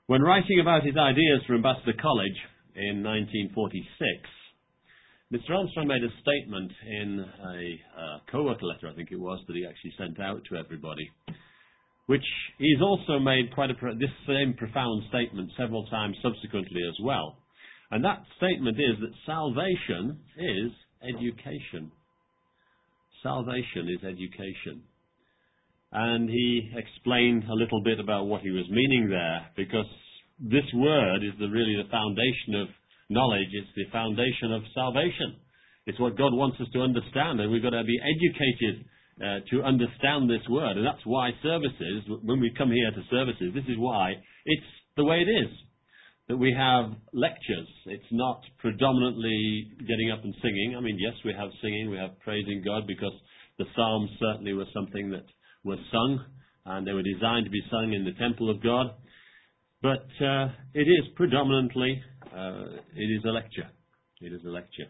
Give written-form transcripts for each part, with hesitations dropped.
When writing about his ideas for Ambassador College in 1946, Mr. Armstrong made a statement in a co-worker letter, I think it was, that he actually sent out to everybody, which he's also made this same profound statement several times subsequently as well. And that statement is that salvation is education. Salvation is education. And he explained a little bit about what he was meaning there, because this word is really the foundation of knowledge. It's the foundation of salvation. It's what God wants us to understand, and we've got to be educated to understand this word. And that's why services, when we come here to services, this is why it's the way it is, that we have lectures. It's not predominantly getting up and singing. I mean, yes, we have singing, we have praising God, because the Psalms certainly were something that was sung, and they were designed to be sung in the temple of God. But it is predominantly, it is a lecture. It is a lecture.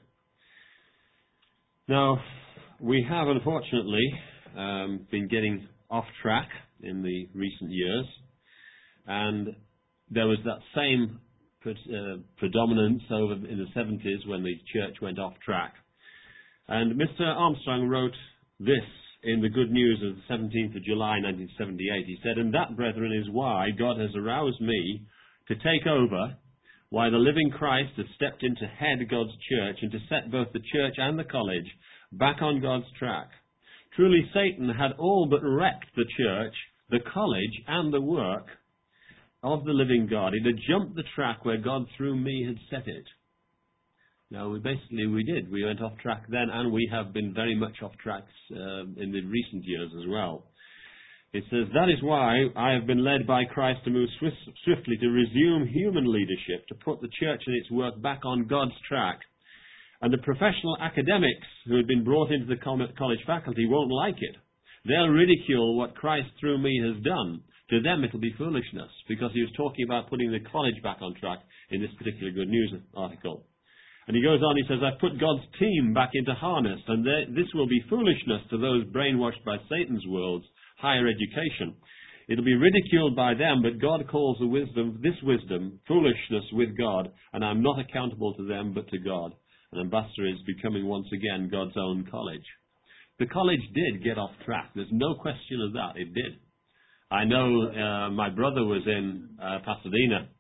Now, we have unfortunately been getting off track in the recent years, and there was that same predominance over in the 70s when the church went off track. And Mr. Armstrong wrote this in the Good News of the 17th of July 1978. He said, "And that, brethren, is why God has aroused me to take over, why the living Christ has stepped in to head God's church and to set both the church and the college back on God's track. Truly, Satan had all but wrecked the church, the college, and the work of the living God. It had jumped the track where God, through me, had set it." Now, we did. We went off track then, and we have been very much off tracks in the recent years as well. It says, "That is why I have been led by Christ to move swiftly to resume human leadership, to put the church and its work back on God's track. And the professional academics who had been brought into the college faculty won't like it. They'll ridicule what Christ through me has done. To them it'll be foolishness," because he was talking about putting the college back on track in this particular Good News article. And he goes on, he says, "I've put God's team back into harness, and this will be foolishness to those brainwashed by Satan's world's higher education. It'll be ridiculed by them, but God calls this wisdom, foolishness with God, and I'm not accountable to them, but to God. An Ambassador is becoming once again God's own college." The college did get off track. There's no question of that. It did. I know my brother was in Pasadena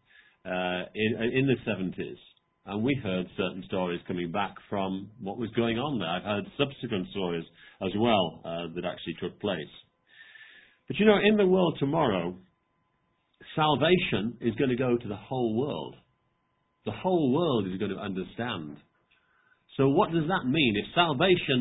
in the 70s, and we heard certain stories coming back from what was going on there. I've heard subsequent stories as well that actually took place. But you know, in the world tomorrow, salvation is going to go to the whole world. The whole world is going to understand. So what does that mean? If salvation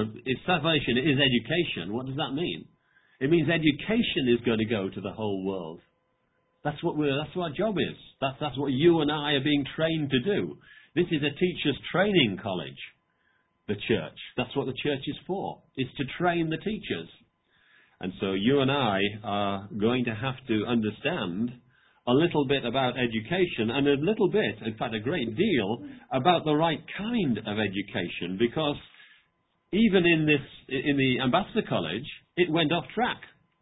is education, what does that mean? It means education is going to go to the whole world. That's what our job is. That's what you and I are being trained to do. This is a teacher's training college, the church. That's what the church is for. It's to train the teachers. And so you and I are going to have to understand a little bit about education, and a little bit, in fact a great deal, about the right kind of education, because even in the Ambassador College, it went off track.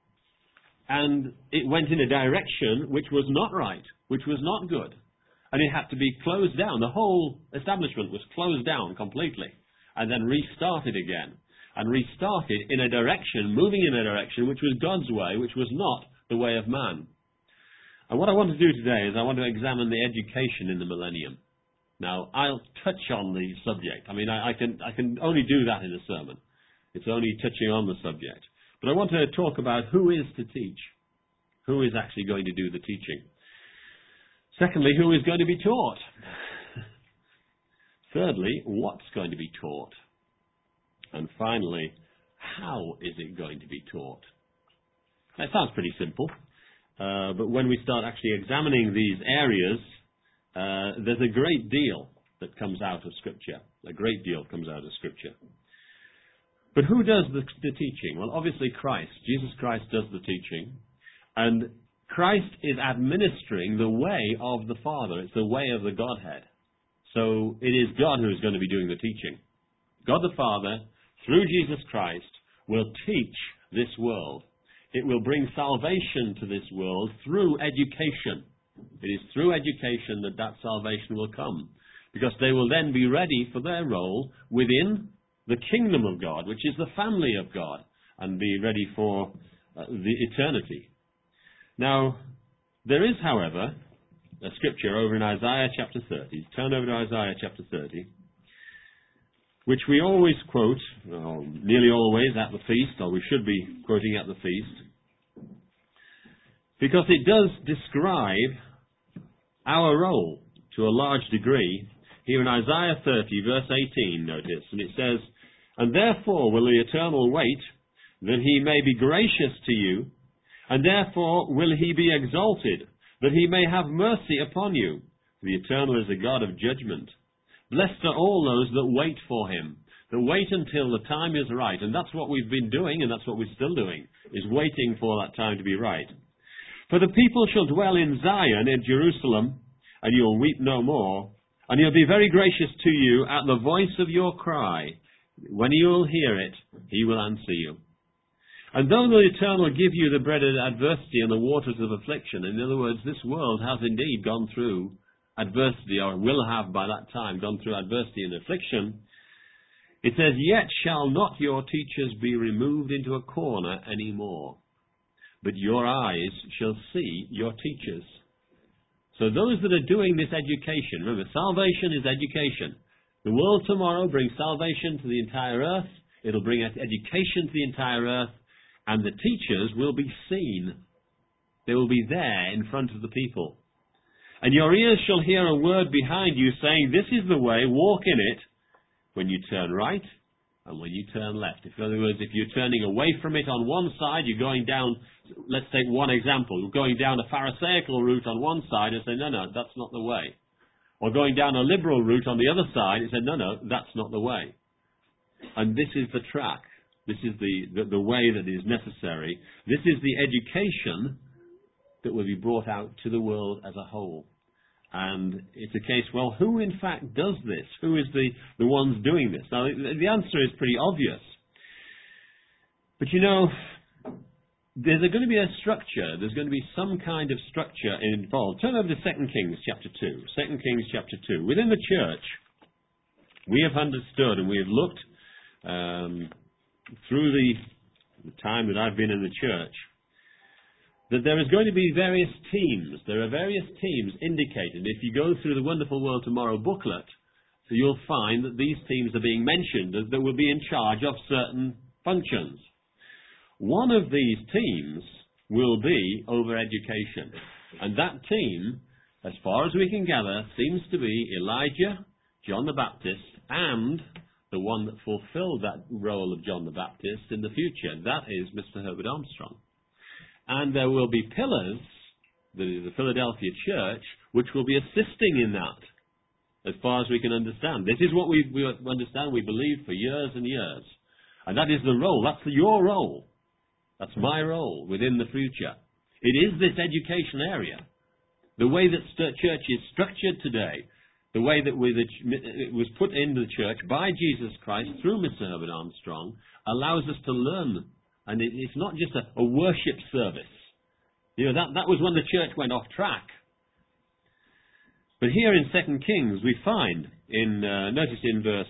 And it went in a direction which was not right, which was not good. And it had to be closed down. The whole establishment was closed down completely, and then restarted again. And restarted in a direction, moving in a direction which was God's way, which was not the way of man. And what I want to do today is I want to examine the education in the millennium. Now, I'll touch on the subject. I mean, I can only do that in a sermon. It's only touching on the subject. But I want to talk about who is to teach. Who is actually going to do the teaching? Secondly, who is going to be taught? Thirdly, what's going to be taught? And finally, how is it going to be taught? That sounds pretty simple. But when we start actually examining these areas, there's a great deal that comes out of Scripture. A great deal comes out of Scripture. But who does the teaching? Well, obviously Christ. Jesus Christ does the teaching. And Christ is administering the way of the Father. It's the way of the Godhead. So it is God who is going to be doing the teaching. God the Father, through Jesus Christ, will teach this world. It will bring salvation to this world through education. It is through education that that salvation will come, because they will then be ready for their role within the kingdom of God, which is the family of God, and be ready for the eternity. Now, there is, however, a scripture over in Isaiah chapter 30. Turn over to Isaiah chapter 30, which we always quote, nearly always at the feast, or we should be quoting at the feast, because it does describe our role to a large degree. Here in Isaiah 30, verse 18, notice, and it says, "And therefore will the Eternal wait, that he may be gracious to you, and therefore will he be exalted, that he may have mercy upon you. The Eternal is a God of judgment. Blessed are all those that wait for him," that wait until the time is right. And that's what we've been doing, and that's what we're still doing, is waiting for that time to be right. "For the people shall dwell in Zion, in Jerusalem, and you'll weep no more, and he'll be very gracious to you at the voice of your cry. When you will hear it, he will answer you. And though the Eternal give you the bread of adversity and the waters of affliction," in other words, this world has indeed gone through adversity, or will have by that time gone through adversity and affliction, it says, "Yet shall not your teachers be removed into a corner any more, but your eyes shall see your teachers." So those that are doing this education, remember, salvation is education. The world tomorrow brings salvation to the entire earth. It'll bring education to the entire earth, and the teachers will be seen. They will be there in front of the people. "And your ears shall hear a word behind you saying, 'This is the way, walk in it,' when you turn right and when you turn left." In other words, if you're turning away from it on one side, you're going down, let's take one example, you're going down a Pharisaical route on one side and say, no, that's not the way. Or going down a liberal route on the other side and say, no, that's not the way. And this is the track. This is the way that is necessary. This is the education that will be brought out to the world as a whole. And it's a case, well, who in fact does this? Who is the ones doing this? Now, the answer is pretty obvious. But you know, there's going to be a structure. There's going to be some kind of structure involved. Turn over to 2 Kings chapter 2. 2 Kings chapter 2. Within the church, we have understood and we have looked through the time that I've been in the church, that there is going to be various teams. There are various teams indicated. If you go through the Wonderful World Tomorrow booklet, so you'll find that these teams are being mentioned that will be in charge of certain functions. One of these teams will be over education. And that team, as far as we can gather, seems to be Elijah, John the Baptist, and the one that fulfilled that role of John the Baptist in the future. That is Mr. Herbert Armstrong. And there will be pillars, the Philadelphia church, which will be assisting in that, as far as we can understand. This is what we understand, we believe for years and years. And that is the role. That's your role. That's my role within the future. It is this education area. The way that church is structured today, the way that it was put into the church by Jesus Christ through Mr. Herbert Armstrong, allows us to learn. And it's not just a worship service. You know, that was when the church went off track. But here in 2 Kings we find, notice in verse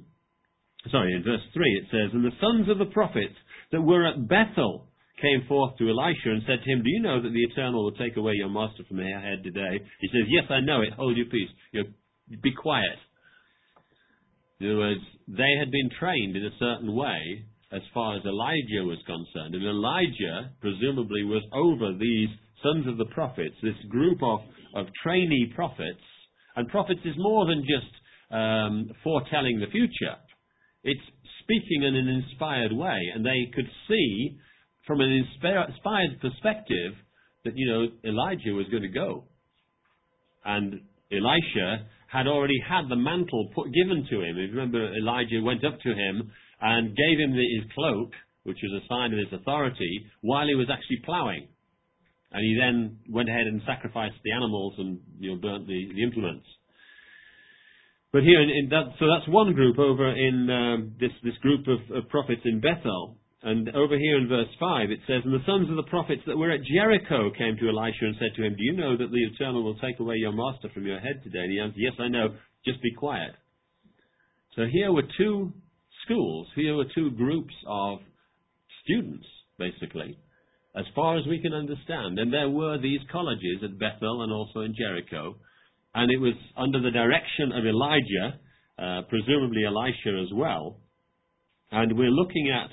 3 it says, "And the sons of the prophets that were at Bethel came forth to Elisha and said to him, 'Do you know that the Eternal will take away your master from your head today?' He says, 'Yes, I know it. Hold your peace. Be quiet.'" In other words, they had been trained in a certain way as far as Elijah was concerned. And Elijah, presumably, was over these sons of the prophets, this group of trainee prophets. And prophets is more than just foretelling the future. It's speaking in an inspired way. And they could see, from an inspired perspective, that, Elijah was going to go. And Elisha had already had the mantle given to him. If you remember, Elijah went up to him and gave him his cloak, which was a sign of his authority, while he was actually ploughing. And he then went ahead and sacrificed the animals and burnt the implements. But here, so that's one group over in this group of prophets in Bethel. And over here in verse 5 it says, "And the sons of the prophets that were at Jericho came to Elisha and said to him, 'Do you know that the Eternal will take away your master from your head today?' And he answered, 'Yes, I know. Just be quiet.'" So here were two schools. Here were two groups of students, basically, as far as we can understand. And there were these colleges at Bethel and also in Jericho. And it was under the direction of Elijah, presumably Elisha as well. And we're looking at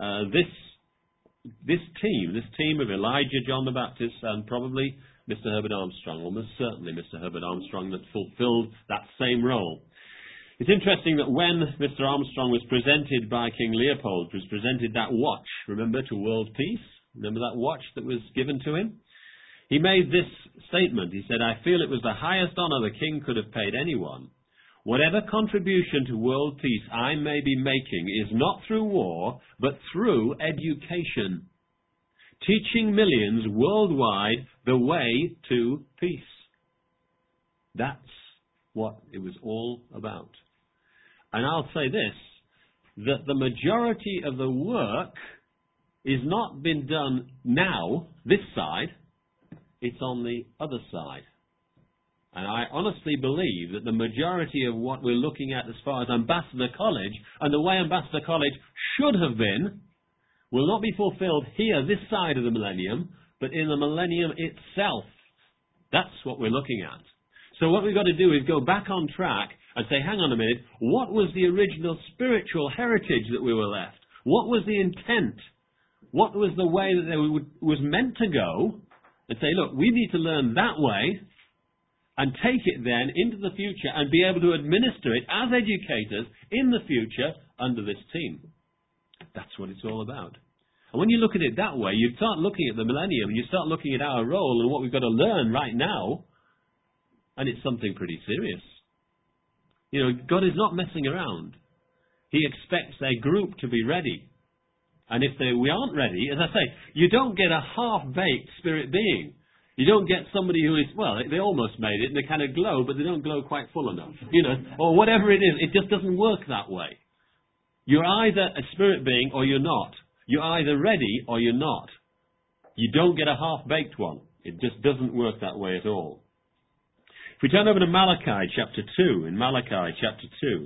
this team of Elijah, John the Baptist, and probably Mr. Herbert Armstrong, almost certainly Mr. Herbert Armstrong, that fulfilled that same role. It's interesting that when Mr. Armstrong was presented by King Leopold, was presented that watch, remember, to world peace? Remember that watch that was given to him? He made this statement. He said, "I feel it was the highest honor the king could have paid anyone. Whatever contribution to world peace I may be making is not through war, but through education, teaching millions worldwide the way to peace." That's what it was all about. And I'll say this, that the majority of the work is not been done now, this side, it's on the other side. And I honestly believe that the majority of what we're looking at as far as Ambassador College and the way Ambassador College should have been will not be fulfilled here, this side of the millennium, but in the millennium itself. That's what we're looking at. So what we've got to do is go back on track and say, hang on a minute, what was the original spiritual heritage that we were left? What was the intent? What was the way that they was meant to go? And say, look, we need to learn that way and take it then into the future and be able to administer it as educators in the future under this team. That's what it's all about. And when you look at it that way, you start looking at the millennium and you start looking at our role and what we've got to learn right now, and it's something pretty serious. You know, God is not messing around. He expects a group to be ready. And if we aren't ready, as I say, you don't get a half-baked spirit being. You don't get somebody who is, well, they almost made it and they kind of glow, but they don't glow quite full enough. You know, or whatever it is, it just doesn't work that way. You're either a spirit being or you're not. You're either ready or you're not. You don't get a half-baked one. It just doesn't work that way at all. If we turn over to Malachi chapter 2, in Malachi chapter 2,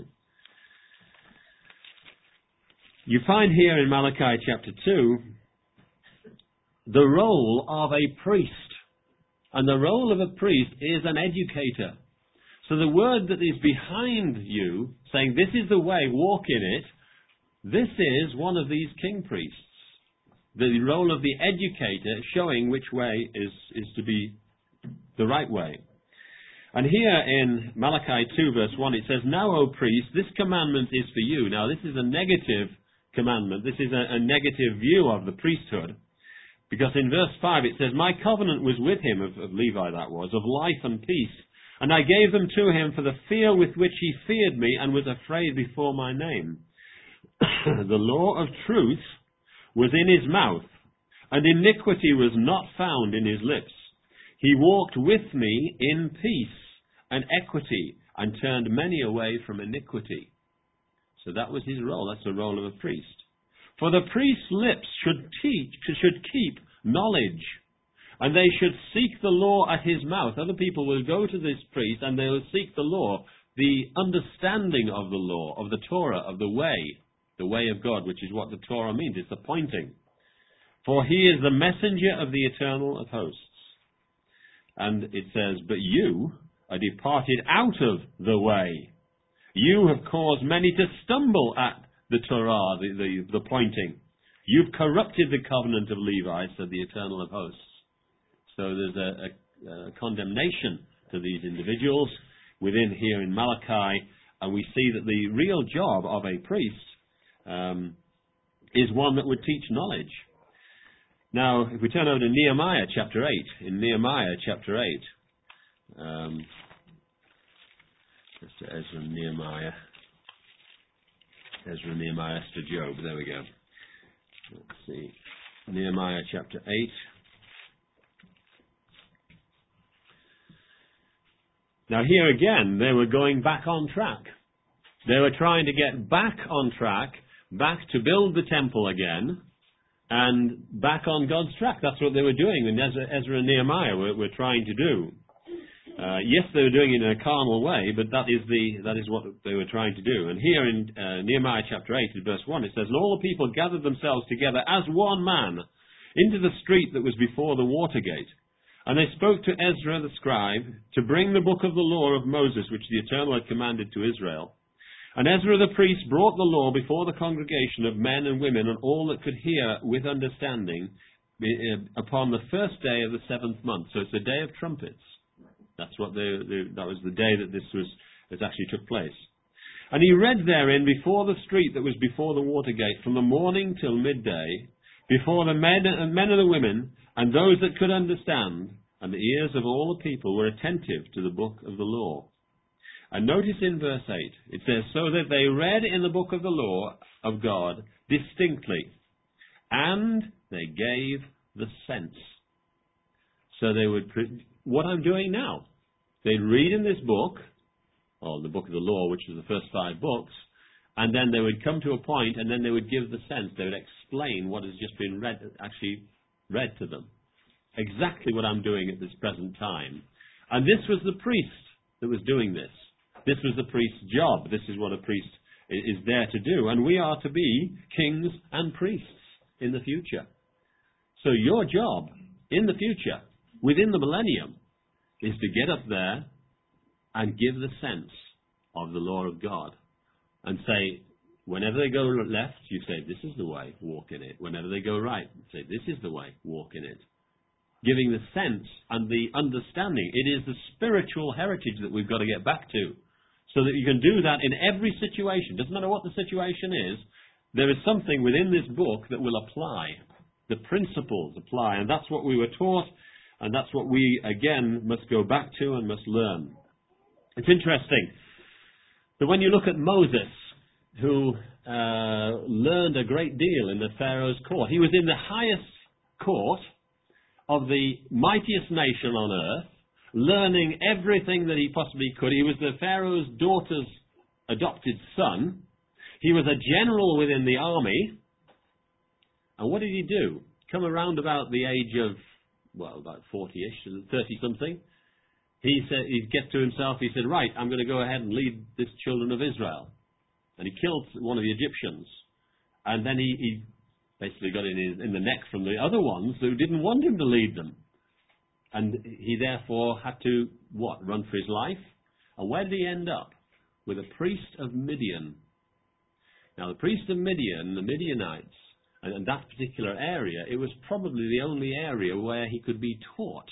you find here in Malachi chapter 2 the role of a priest. And the role of a priest is an educator. So the word that is behind you, saying this is the way, walk in it, this is one of these king priests. The role of the educator showing which way is to be the right way. And here in Malachi 2 verse 1 it says, "Now, O priest, this commandment is for you." Now this is a negative commandment. This is a negative view of the priesthood. Because in verse 5 it says, "My covenant was with him," of Levi that was, "of life and peace. And I gave them to him for the fear with which he feared me and was afraid before my name. The law of truth was in his mouth, and iniquity was not found in his lips. He walked with me in peace and equity, and turned many away from iniquity." So that was his role. That's the role of a priest. "For the priest's lips should keep knowledge, and they should seek the law at his mouth." Other people will go to this priest and they will seek the law, the understanding of the law, of the Torah, of the way of God, which is what the Torah means. It's the pointing. "For he is the messenger of the Eternal of hosts." And it says, "But you are departed out of the way. You have caused many to stumble at the Torah," the pointing. "You've corrupted the covenant of Levi," said the Eternal of hosts. So there's a condemnation to these individuals within here in Malachi, and we see that the real job of a priest is one that would teach knowledge. Now, if we turn over to Nehemiah chapter 8, in Nehemiah chapter 8, let's do Ezra, Nehemiah, Esther, Job, there we go. Let's see, Nehemiah chapter 8. Now here again, they were going back on track. They were trying to get back on track, back to build the temple again, and back on God's track. That's what they were doing, and Ezra and Nehemiah were trying to do. Yes, they were doing it in a carnal way, but that is what they were trying to do. And here in Nehemiah chapter 8, in verse 1, it says, "And all the people gathered themselves together as one man into the street that was before the water gate. And they spoke to Ezra the scribe to bring the book of the law of Moses, which the Eternal had commanded to Israel. And Ezra the priest brought the law before the congregation of men and women and all that could hear with understanding upon the first day of the 7th month." So it's the day of trumpets. That's what that was the day that this actually took place. "And he read therein before the street that was before the water gate from the morning till midday, before the men and the women, and those that could understand, and the ears of all the people were attentive to the book of the law." And notice in verse 8, it says, "So that they read in the book of the law of God distinctly, and they gave the sense." So they would, what I'm doing now, they'd read in this book, or the book of the law, which is the first 5 books, and then they would come to a point, and then they would give the sense. They would explain what has just been read to them. Exactly what I'm doing at this present time. And this was the priest that was doing this. This was the priest's job. This is what a priest is there to do. And we are to be kings and priests in the future. So your job in the future, within the millennium, is to get up there and give the sense of the law of God. And say, whenever they go left, you say, "This is the way, walk in it." Whenever they go right, you say, "This is the way, walk in it." Giving the sense and the understanding. It is the spiritual heritage that we've got to get back to. So that you can do that in every situation. Doesn't matter what the situation is, there is something within this book that will apply. The principles apply. And that's what we were taught, and that's what we, again, must go back to and must learn. It's interesting that when you look at Moses, who learned a great deal in the Pharaoh's court, he was in the highest court of the mightiest nation on earth, learning everything that he possibly could. He was the Pharaoh's daughter's adopted son. He was a general within the army. And what did he do? Come around about the age of, about 40-ish, 30-something. He'd get to himself, he said, "Right, I'm going to go ahead and lead this children of Israel." And he killed one of the Egyptians. And then he basically got in the neck from the other ones who didn't want him to lead them. And he therefore had to, run for his life? And where did he end up? With a priest of Midian. Now, the priest of Midian, the Midianites, and that particular area, it was probably the only area where he could be taught.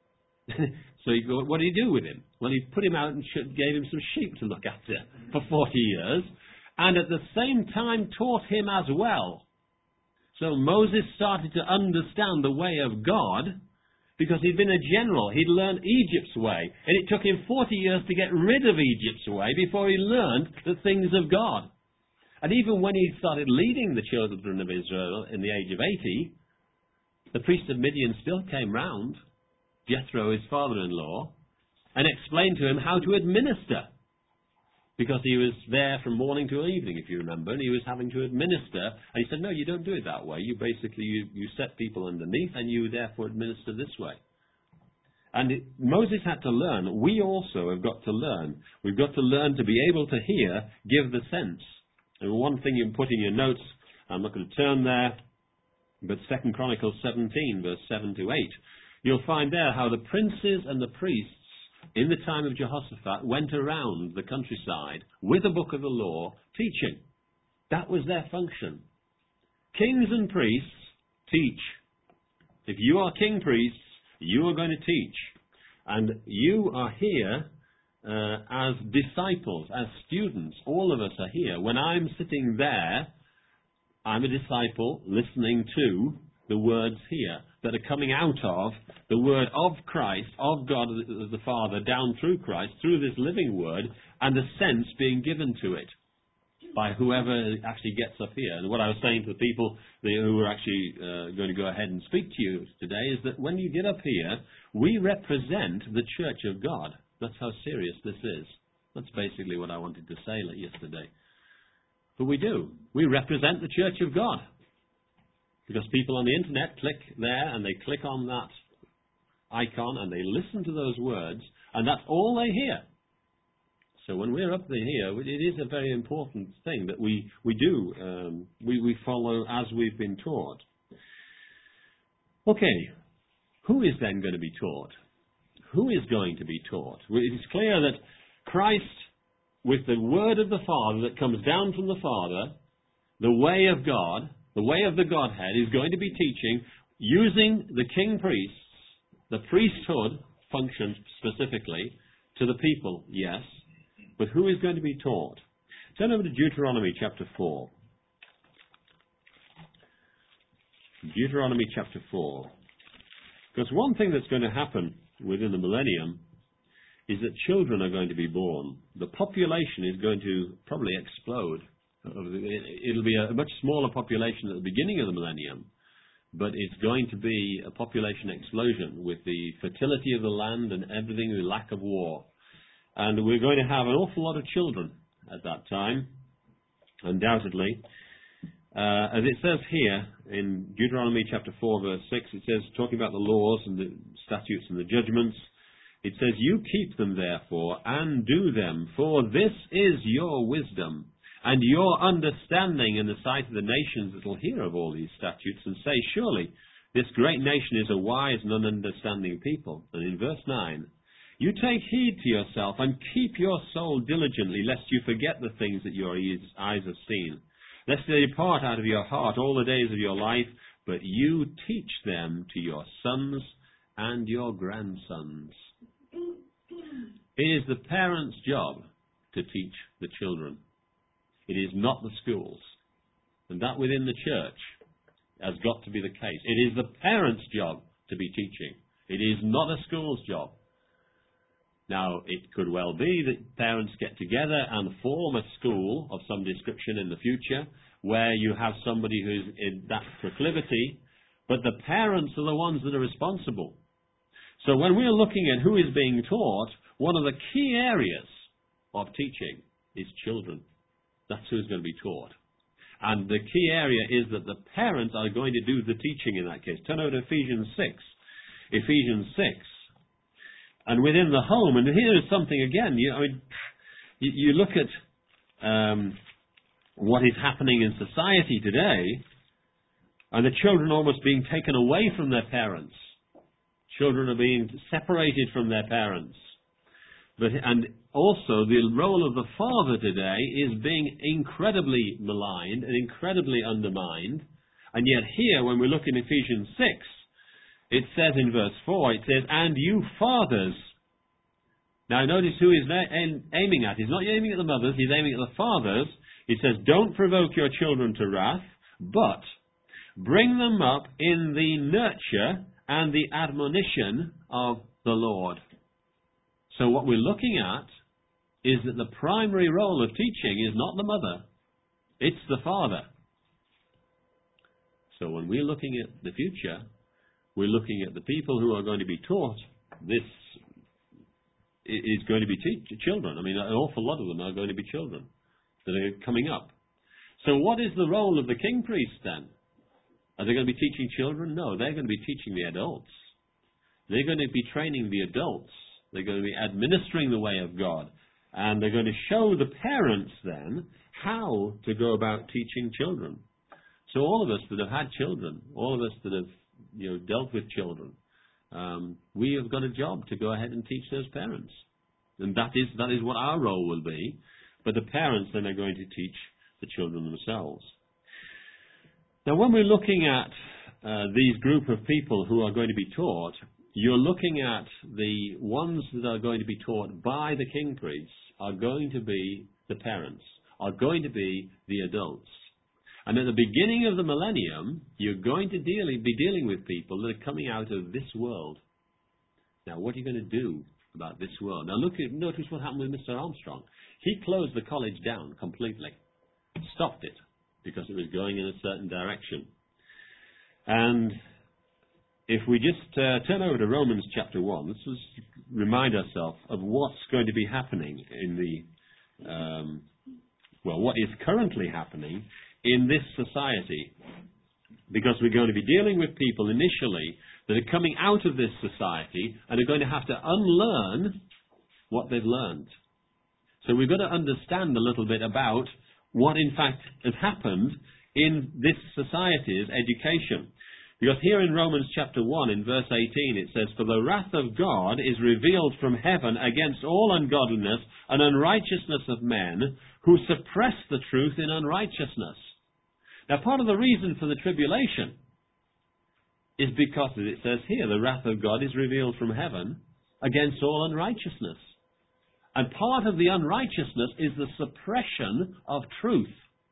So what did he do with him? Well, he put him out and gave him some sheep to look after for 40 years, and at the same time taught him as well. So Moses started to understand the way of God, because he'd been a general. He'd learned Egypt's way. And it took him 40 years to get rid of Egypt's way before he learned the things of God. And even when he started leading the children of Israel in the age of 80, the priest of Midian still came round, Jethro, his father-in-law, and explained to him how to administer. Because he was there from morning till evening, if you remember, and he was having to administer. And he said, "No, you don't do it that way. You basically, you set people underneath, and you therefore administer this way." And Moses had to learn. We also have got to learn. We've got to learn to be able to hear, give the sense. And one thing you can put in your notes, I'm not going to turn there, but 2 Chronicles 17, verse 7 to 8, you'll find there how the princes and the priests in the time of Jehoshaphat went around the countryside with a book of the law, teaching. That was their function. Kings and priests teach. If you are king priests, you are going to teach. And you are here as disciples, as students. All of us are here. When I'm sitting there, I'm a disciple listening to the words here that are coming out of the word of Christ, of God the Father, down through Christ, through this living word, and the sense being given to it by whoever actually gets up here. And what I was saying to the people who are actually going to go ahead and speak to you today is that when you get up here, we represent the church of God. That's how serious this is. That's basically what I wanted to say yesterday. But we do. We represent the church of God. Because people on the internet click there and they click on that icon and they listen to those words, and that's all they hear. So when we're up here, it is a very important thing that we do. We follow as we've been taught. Okay, who is then going to be taught? Who is going to be taught? It is clear that Christ, with the word of the Father that comes down from the Father, the way of God, the way of the Godhead, is going to be teaching using the king priests, the priesthood function specifically, to the people, yes. But who is going to be taught? Turn over to Deuteronomy chapter 4. Deuteronomy chapter 4. Because one thing that's going to happen within the millennium is that children are going to be born. The population is going to probably explode. It'll be a much smaller population at the beginning of the millennium, but it's going to be a population explosion with the fertility of the land and everything, the lack of war. And we're going to have an awful lot of children at that time, undoubtedly. As it says here in Deuteronomy chapter 4, verse 6, it says, talking about the laws and the statutes and the judgments, it says, "You keep them therefore, and do them, for this is your wisdom, and your understanding in the sight of the nations that will hear of all these statutes, and say, surely this great nation is a wise and understanding people." And in verse 9, "You take heed to yourself, and keep your soul diligently, lest you forget the things that your eyes have seen, lest they depart out of your heart all the days of your life, but you teach them to your sons and your grandsons." It is the parents' job to teach the children. It is not the schools. And that within the church has got to be the case. It is the parents' job to be teaching. It is not a school's job. Now, it could well be that parents get together and form a school of some description in the future where you have somebody who's in that proclivity, but the parents are the ones that are responsible. So when we're looking at who is being taught, one of the key areas of teaching is children. That's who's going to be taught. And the key area is that the parents are going to do the teaching in that case. Turn over to Ephesians 6. Ephesians 6. And within the home, and here is something again, you look at what is happening in society today, and the children almost being taken away from their parents. Children are being separated from their parents. And also the role of the father today is being incredibly maligned and incredibly undermined. And yet here, when we look in Ephesians 6, it says in verse 4, it says, "And you fathers." Now notice who he's aiming at. He's not aiming at the mothers, he's aiming at the fathers. He says, "Don't provoke your children to wrath, but bring them up in the nurture and the admonition of the Lord." So what we're looking at is that the primary role of teaching is not the mother, it's the father. So when we're looking at the future, we're looking at the people who are going to be taught this is going to be children. I mean, an awful lot of them are going to be children that are coming up. So what is the role of the king priests then? Are they going to be teaching children? No, they're going to be teaching the adults. They're going to be training the adults. They're going to be administering the way of God. And they're going to show the parents then how to go about teaching children. So all of us that have had children, all of us that have dealt with children, we have got a job to go ahead and teach those parents. And that is what our role will be. But the parents then are going to teach the children themselves. Now when we're looking at these group of people who are going to be taught, you're looking at the ones that are going to be taught by the king priests are going to be the parents, are going to be the adults. And at the beginning of the millennium, you're going to be dealing with people that are coming out of this world. Now, what are you going to do about this world? Now, notice what happened with Mr. Armstrong. He closed the college down completely, stopped it, because it was going in a certain direction. And if we just turn over to Romans chapter 1, let's just remind ourselves of what's going to be happening in what is currently happening in this society. Because we're going to be dealing with people initially that are coming out of this society and are going to have to unlearn what they've learned. So we've got to understand a little bit about what in fact has happened in this society's education. Because here in Romans chapter 1 in verse 18 it says, "For the wrath of God is revealed from heaven against all ungodliness and unrighteousness of men who suppress the truth in unrighteousness." Now part of the reason for the tribulation is because, as it says here, the wrath of God is revealed from heaven against all unrighteousness. And part of the unrighteousness is the suppression of truth.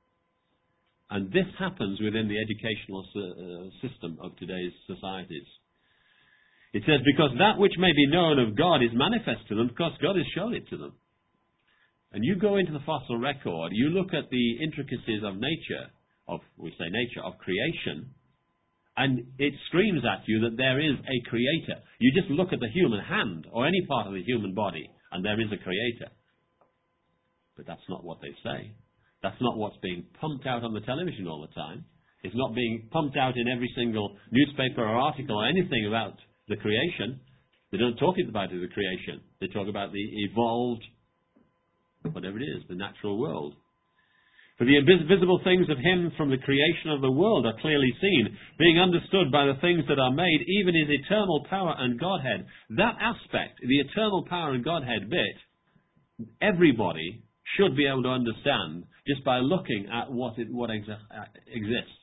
And this happens within the educational system of today's societies. It says, "Because that which may be known of God is manifest to them, because God has shown it to them." And you go into the fossil record, you look at the intricacies of nature, of creation, and it screams at you that there is a creator. You just look at the human hand, or any part of the human body, and there is a creator. But that's not what they say. That's not what's being pumped out on the television all the time. It's not being pumped out in every single newspaper or article or anything about the creation. They don't talk about the creation. They talk about the evolved, whatever it is, the natural world. "For the invisible things of him from the creation of the world are clearly seen, being understood by the things that are made, even his eternal power and Godhead." That aspect, the eternal power and Godhead bit, everybody should be able to understand just by looking at what exists.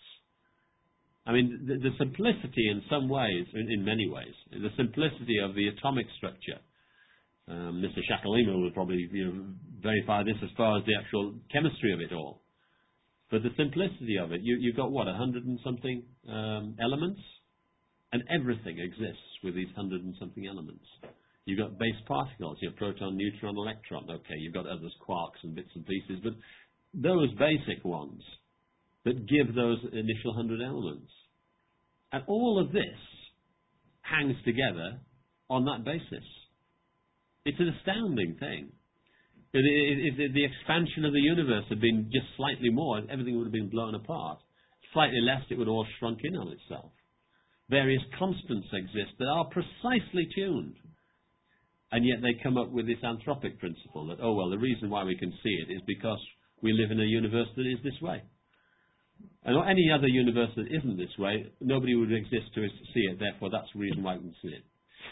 I mean, the simplicity in some ways, in many ways, the simplicity of the atomic structure. Mr. Shakalima will probably verify this as far as the actual chemistry of it all. But the simplicity of it, you've got, 100 and something elements? And everything exists with these 100 and something elements. You've got base particles, proton, neutron, electron. Okay, you've got others, quarks and bits and pieces, but those basic ones that give those initial 100 elements. And all of this hangs together on that basis. It's an astounding thing. If the expansion of the universe had been just slightly more, everything would have been blown apart. Slightly less, it would all shrunk in on itself. Various constants exist that are precisely tuned. And yet they come up with this anthropic principle that, the reason why we can see it is because we live in a universe that is this way. And any other universe that isn't this way, nobody would exist to see it, therefore that's the reason why we can see it.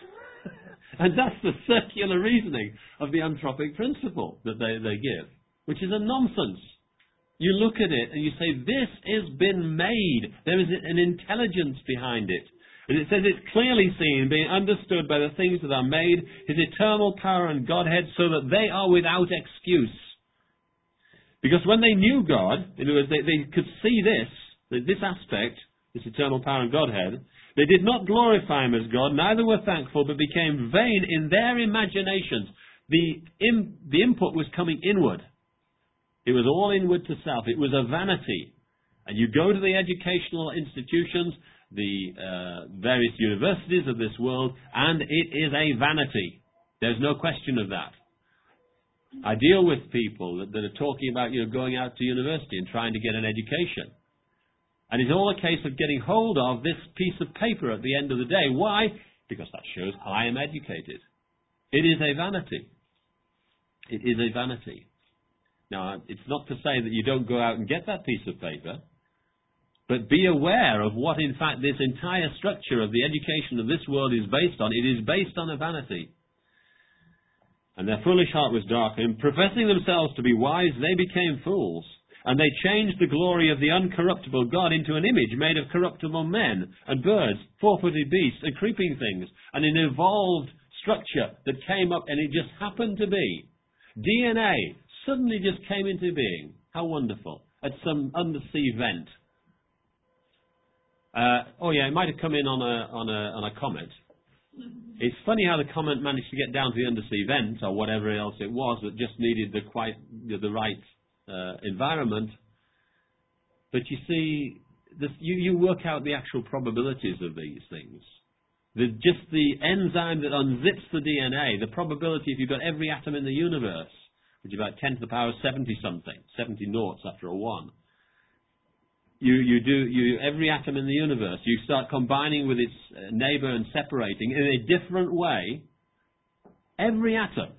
And that's the circular reasoning of the anthropic principle that they give, which is a nonsense. You look at it and you say, this has been made. There is an intelligence behind it. And it says it's clearly seen, being understood by the things that are made, his eternal power and Godhead, so that they are without excuse. Because when they knew God, in other words, they could see this aspect, this eternal power and Godhead, they did not glorify him as God, neither were thankful, but became vain in their imaginations. The input was coming inward. It was all inward to self. It was a vanity. And you go to the educational institutions, the various universities of this world, and it is a vanity. There's no question of that. I deal with people that are talking about going out to university and trying to get an education. And it's all a case of getting hold of this piece of paper at the end of the day. Why? Because that shows I am educated. It is a vanity. It is a vanity. Now, it's not to say that you don't go out and get that piece of paper, but be aware of what, in fact, this entire structure of the education of this world is based on. It is based on a vanity. And their foolish heart was darkened. Professing themselves to be wise, they became fools. And they changed the glory of the uncorruptible God into an image made of corruptible men and birds, four-footed beasts and creeping things, and an evolved structure that came up, and it just happened to be. DNA suddenly just came into being. How wonderful. At some undersea vent. It might have come in on a comet. It's funny how the comet managed to get down to the undersea vent, or whatever else it was, that just needed the right environment. But you see, you work out the actual probabilities of these things. Just the enzyme that unzips the DNA, the probability if you've got every atom in the universe, which is about 10 to the power 70 something, 70 noughts after a 1. every atom in the universe, you start combining with its neighbor and separating in a different way, every atom.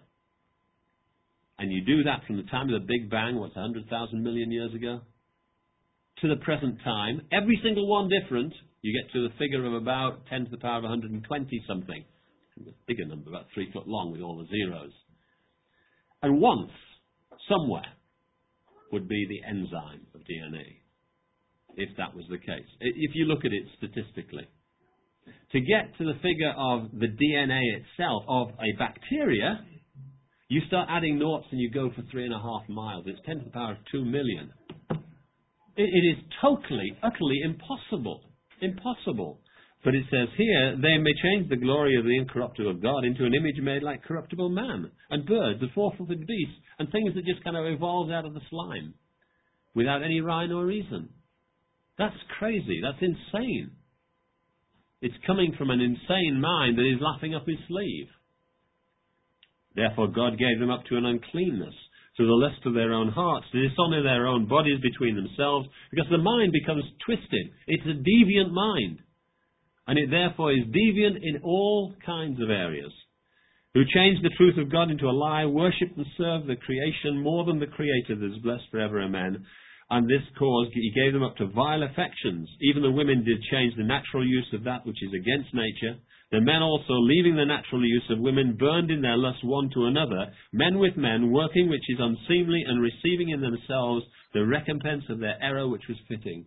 And you do that from the time of the Big Bang, 100,000 million years ago, to the present time, every single one different, you get to the figure of about 10 to the power of 120 something. A bigger number, about 3 foot long with all the zeros. And once, somewhere, would be the enzyme of DNA, if that was the case. If you look at it statistically. To get to the figure of the DNA itself of a bacteria, you start adding noughts and you go for 3.5 miles. It's 10 to the power of 2 million. It is totally, utterly impossible. Impossible. But it says here, they may change the glory of the incorruptible God into an image made like corruptible man, and birds, and four-footed beasts, and things that just kind of evolved out of the slime, without any rhyme or reason. That's crazy. That's insane. It's coming from an insane mind that is laughing up his sleeve. Therefore God gave them up to an uncleanness, to the lust of their own hearts, to dishonor their own bodies between themselves, because the mind becomes twisted. It's a deviant mind. And it therefore is deviant in all kinds of areas. Who changed the truth of God into a lie, worshipped and served the creation more than the Creator that is blessed forever, amen. And this caused, he gave them up to vile affections. Even the women did change the natural use of that which is against nature. The men also, leaving the natural use of women, burned in their lust one to another, men with men, working which is unseemly, and receiving in themselves the recompense of their error which was fitting.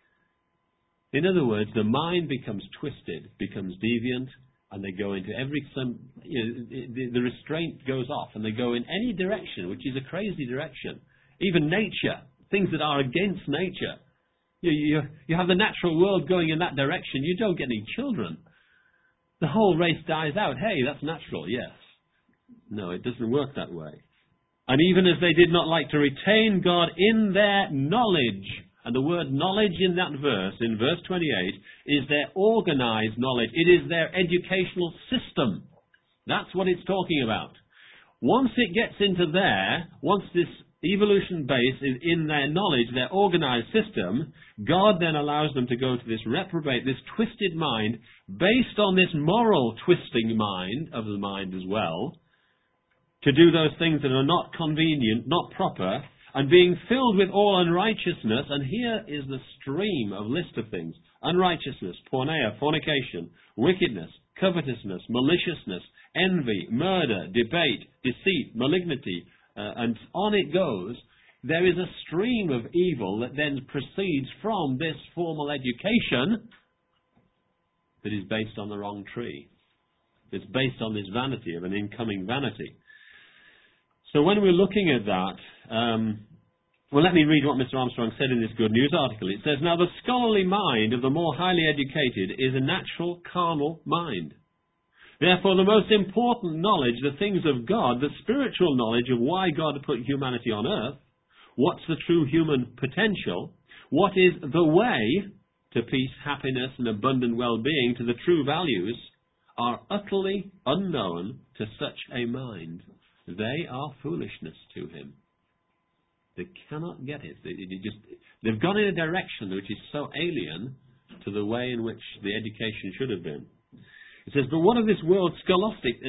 In other words, the mind becomes twisted, becomes deviant, and they go into the restraint goes off, and they go in any direction, which is a crazy direction. Even nature, things that are against nature. You have the natural world going in that direction, you don't get any children. The whole race dies out. Hey, that's natural, yes. No, it doesn't work that way. And even as they did not like to retain God in their knowledge, and the word knowledge in that verse, in verse 28, is their organized knowledge. It is their educational system. That's what it's talking about. Once it gets into there, once this evolution base is in their knowledge, their organized system, God then allows them to go to this reprobate, this twisted mind, based on this moral twisting mind of the mind as well, to do those things that are not convenient, not proper, and being filled with all unrighteousness. And here is the stream of list of things: unrighteousness, porneia, fornication, wickedness, covetousness, maliciousness, envy, murder, debate, deceit, malignity, and on it goes. There is a stream of evil that then proceeds from this formal education that is based on the wrong tree. It's based on this vanity of an incoming vanity. So when we're looking at that, well, let me read what Mr. Armstrong said in this Good News article. It says, "Now the scholarly mind of the more highly educated is a natural carnal mind. Therefore, the most important knowledge, the things of God, the spiritual knowledge of why God put humanity on earth, what's the true human potential, what is the way to peace, happiness, and abundant well-being, to the true values, are utterly unknown to such a mind. They are foolishness to him." They cannot get it. They've gone in a direction which is so alien to the way in which the education should have been. It says, "But what of this world's scholastic,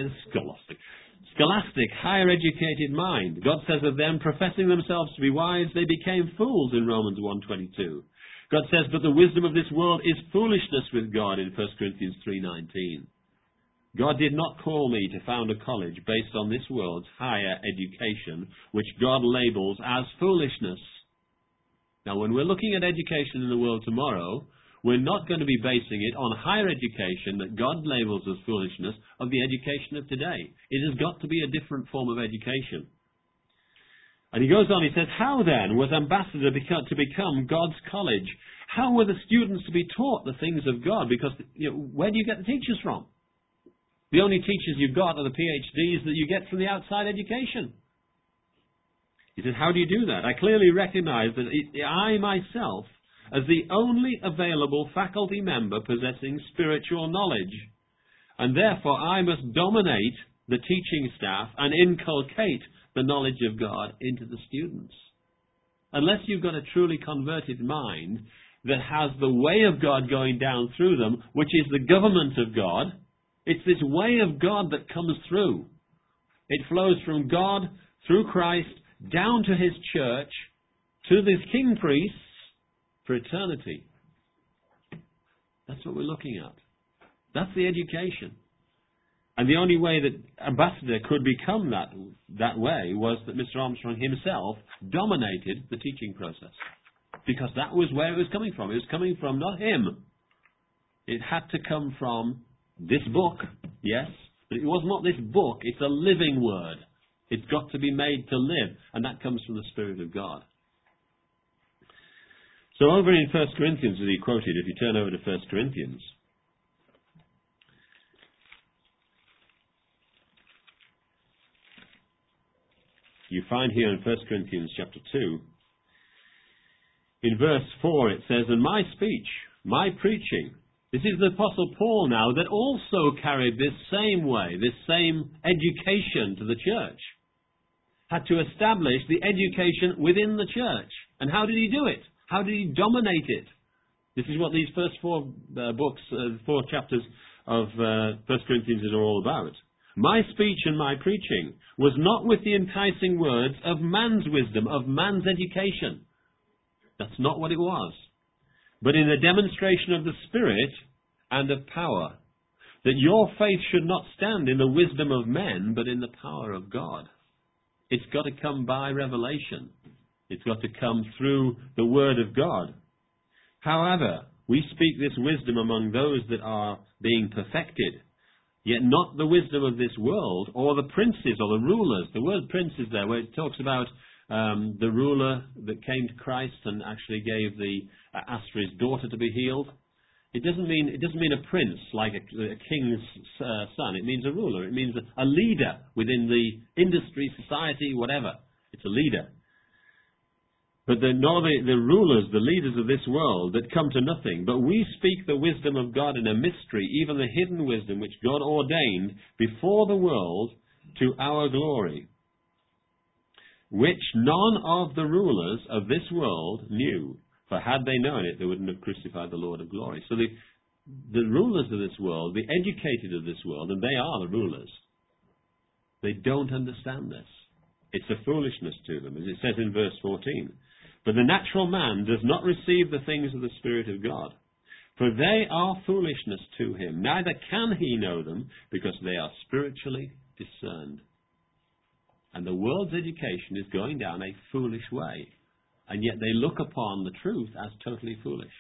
higher educated mind? God says of them, professing themselves to be wise, they became fools," in Romans 1:22. God says, "But the wisdom of this world is foolishness with God," in 1 Corinthians 3:19. God did not call me to found a college based on this world's higher education, which God labels as foolishness. Now, when we're looking at education in the world tomorrow, we're not going to be basing it on higher education that God labels as foolishness of the education of today. It has got to be a different form of education. And he goes on, he says, "How then was Ambassador to become God's college? How were the students to be taught the things of God? Because, where do you get the teachers from? The only teachers you've got are the PhDs that you get from the outside education." He says, "How do you do that? I clearly recognize that I myself, as the only available faculty member possessing spiritual knowledge, and therefore I must dominate the teaching staff and inculcate the knowledge of God into the students. Unless you've got a truly converted mind, that has the way of God going down through them, which is the government of God. It's this way of God that comes through. It flows from God through Christ down to his church, to these king priests for eternity. That's what we're looking at. That's the education. And the only way that Ambassador could become that way was that Mr. Armstrong himself dominated the teaching process. Because that was where it was coming from. It was coming from not him. It had to come from this book, yes, but it was not this book. It's a living word. It's got to be made to live, and that comes from the Spirit of God. So over in 1 Corinthians, as he quoted, if you turn over to 1 Corinthians, you find here in 1 Corinthians chapter 2, in verse 4 it says, "And my speech, my preaching," this is the Apostle Paul now that also carried this same way, this same education to the church. Had to establish the education within the church. And how did he do it? How did he dominate it? This is what these first four chapters of 1 Corinthians are all about. "My speech and my preaching was not with the enticing words of man's wisdom, of man's education." That's not what it was. "But in the demonstration of the Spirit and of power, that your faith should not stand in the wisdom of men, but in the power of God." It's got to come by revelation. It's got to come through the Word of God. "However, we speak this wisdom among those that are being perfected, yet not the wisdom of this world, or the princes, or the rulers." The word prince is there, where it talks about the ruler that came to Christ and actually gave asked for his daughter to be healed. It doesn't mean a prince like a king's son. It means a ruler. It means a leader within the industry, society, whatever. It's a leader. "But nor the rulers, the leaders of this world, that come to nothing. But we speak the wisdom of God in a mystery, even the hidden wisdom which God ordained before the world to our glory, which none of the rulers of this world knew. For had they known it, they wouldn't have crucified the Lord of glory." So the rulers of this world, the educated of this world, and they are the rulers, they don't understand this. It's a foolishness to them, as it says in verse 14. "But the natural man does not receive the things of the Spirit of God, for they are foolishness to him. Neither can he know them, because they are spiritually discerned." And the world's education is going down a foolish way. And yet they look upon the truth as totally foolish.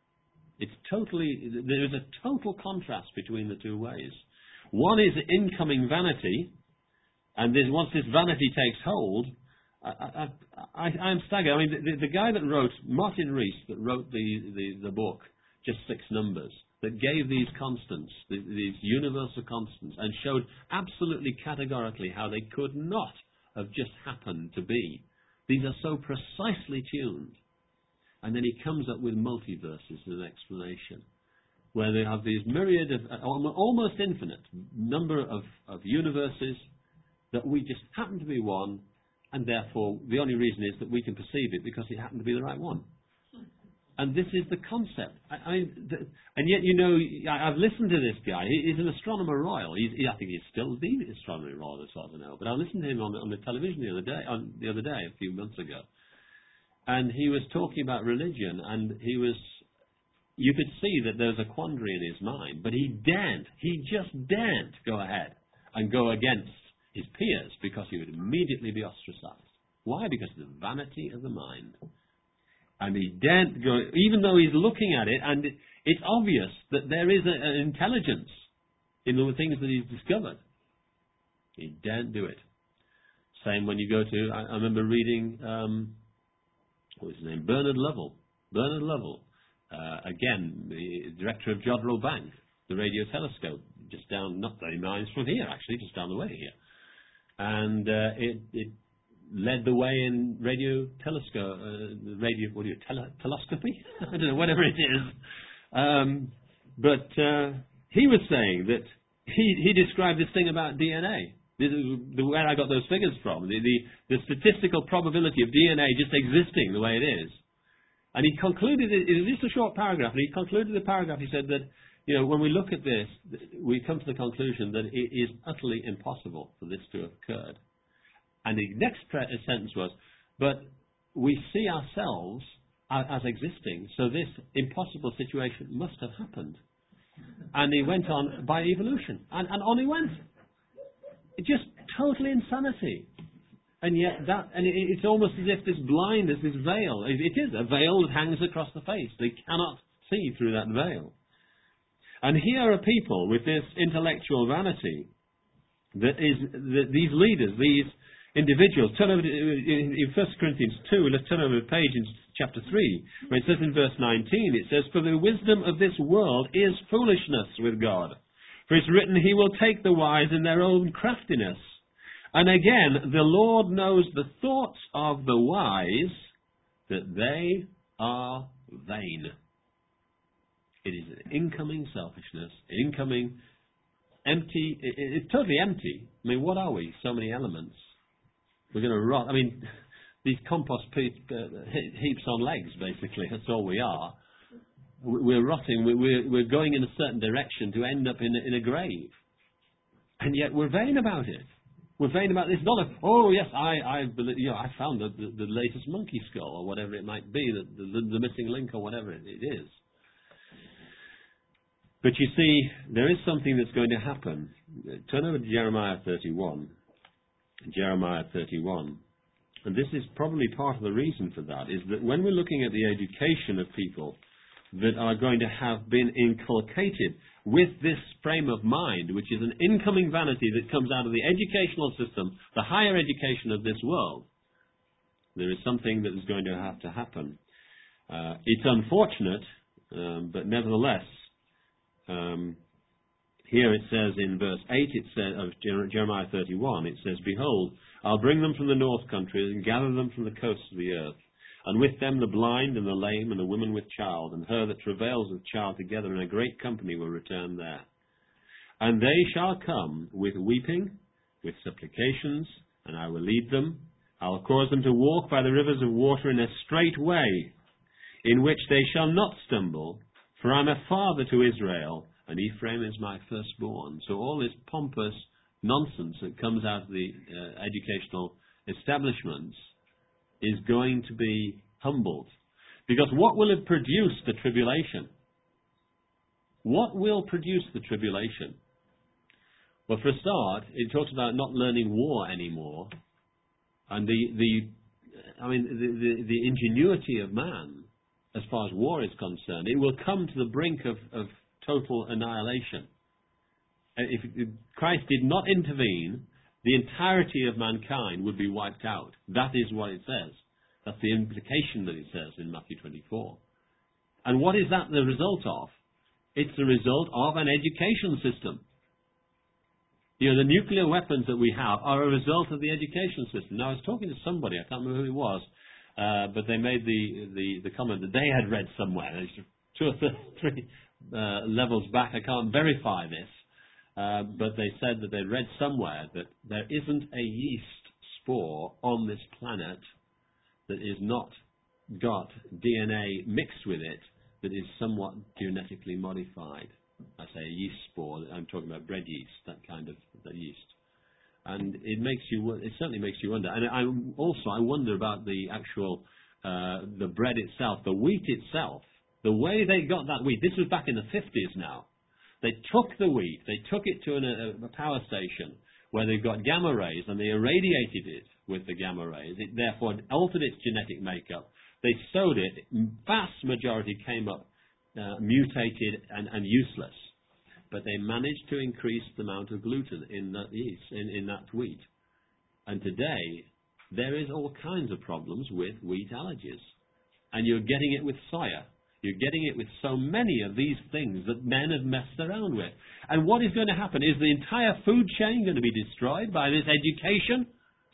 There is a total contrast between the two ways. One is incoming vanity, and once this vanity takes hold, I'm staggered. I mean, the guy that wrote, Martin Rees, that wrote the book, Just Six Numbers, that gave these constants, these universal constants, and showed absolutely categorically how they could not have just happened to be. These are so precisely tuned. And then he comes up with multiverses as an explanation, where they have these myriad of, almost infinite number of universes that we just happen to be one, and therefore the only reason is that we can perceive it because it happened to be the right one. And this is the concept. And yet, I've listened to this guy. He's an astronomer royal. I think he's still the astronomer royal, as far as I know. But I listened to him on the television the other day, a few months ago. And he was talking about religion, and you could see that there was a quandary in his mind. But he just daren't go ahead and go against his peers, because he would immediately be ostracized. Why? Because of the vanity of the mind. And he daren't go, even though he's looking at it, and it's obvious that there is an intelligence in the things that he's discovered. He daren't do it. Same when you go to, I remember reading, what was his name? Bernard Lovell. Again, the director of Jodrell Bank, the radio telescope, just down, not very miles from here, actually, just down the way here. And it led the way in radio telescope, telescopy? I don't know, whatever it is. But he was saying that he described this thing about DNA. This is where I got those figures from. The statistical probability of DNA just existing the way it is. And he concluded it was just a short paragraph, and he concluded the paragraph, he said that, when we look at this, we come to the conclusion that it is utterly impossible for this to have occurred. And the next sentence was, but we see ourselves as existing, so this impossible situation must have happened. And he went on by evolution. And on he went. It's just total insanity. And yet it's almost as if this blindness, this veil, it is a veil that hangs across the face. They cannot see through that veil. And here are people with this intellectual vanity these leaders, these individuals. Turn over in 1 Corinthians 2, let's turn over the page in chapter 3, where it says in verse 19, it says, "For the wisdom of this world is foolishness with God. For it's written, He will take the wise in their own craftiness. And again, the Lord knows the thoughts of the wise, that they are vain." It is an incoming selfishness, incoming empty. It's totally empty. I mean, what are we? So many elements. We're going to rot. I mean, these compost heaps on legs, basically. That's all we are. We're rotting. We're going in a certain direction to end up in a grave. And yet we're vain about it. We're vain about this. Not yes, I believe, I found the latest monkey skull or whatever it might be, the missing link or whatever it is. But you see, there is something that's going to happen. Turn over to Jeremiah 31. Jeremiah 31. And this is probably part of the reason for that, is that when we're looking at the education of people that are going to have been inculcated with this frame of mind, which is an incoming vanity that comes out of the educational system, the higher education of this world, there is something that is going to have to happen. It's unfortunate, but nevertheless, here it says in verse 8 of Jeremiah 31, it says, "Behold, I'll bring them from the north countries and gather them from the coasts of the earth, and with them the blind and the lame and the woman with child, and her that travails with child together, and a great company will return there. And they shall come with weeping, with supplications, and I will lead them. I will cause them to walk by the rivers of water in a straight way, in which they shall not stumble. For I am a father to Israel, and Ephraim is my firstborn." So all this pompous nonsense that comes out of the educational establishments is going to be humbled. Because what will it produce, the tribulation? What will produce the tribulation? Well, for a start, it talks about not learning war anymore. And the ingenuity of man, as far as war is concerned, it will come to the brink of total annihilation. If Christ did not intervene, the entirety of mankind would be wiped out. That is what it says. That's the implication that it says in Matthew 24. And what is that the result of? It's the result of an education system. The nuclear weapons that we have are a result of the education system. Now, I was talking to somebody, I can't remember who it was, but they made the comment that they had read somewhere, 2 or 3 levels back, I can't verify this, but they said that they read somewhere that there isn't a yeast spore on this planet that is not got DNA mixed with it that is somewhat genetically modified. I say a yeast spore, I'm talking about bread yeast, that kind of yeast. And it certainly makes you wonder. And I wonder about the actual, the bread itself, the wheat itself, the way they got that wheat. This was back in the 50s now. They took the wheat, they took it to a power station where they got gamma rays and they irradiated it with the gamma rays. It therefore altered its genetic makeup. They sowed it. Vast majority came up mutated and useless. But they managed to increase the amount of gluten in that yeast, in that wheat. And today, there is all kinds of problems with wheat allergies. And you're getting it with soya. You're getting it with so many of these things that men have messed around with. And what is going to happen? Is the entire food chain going to be destroyed by this education?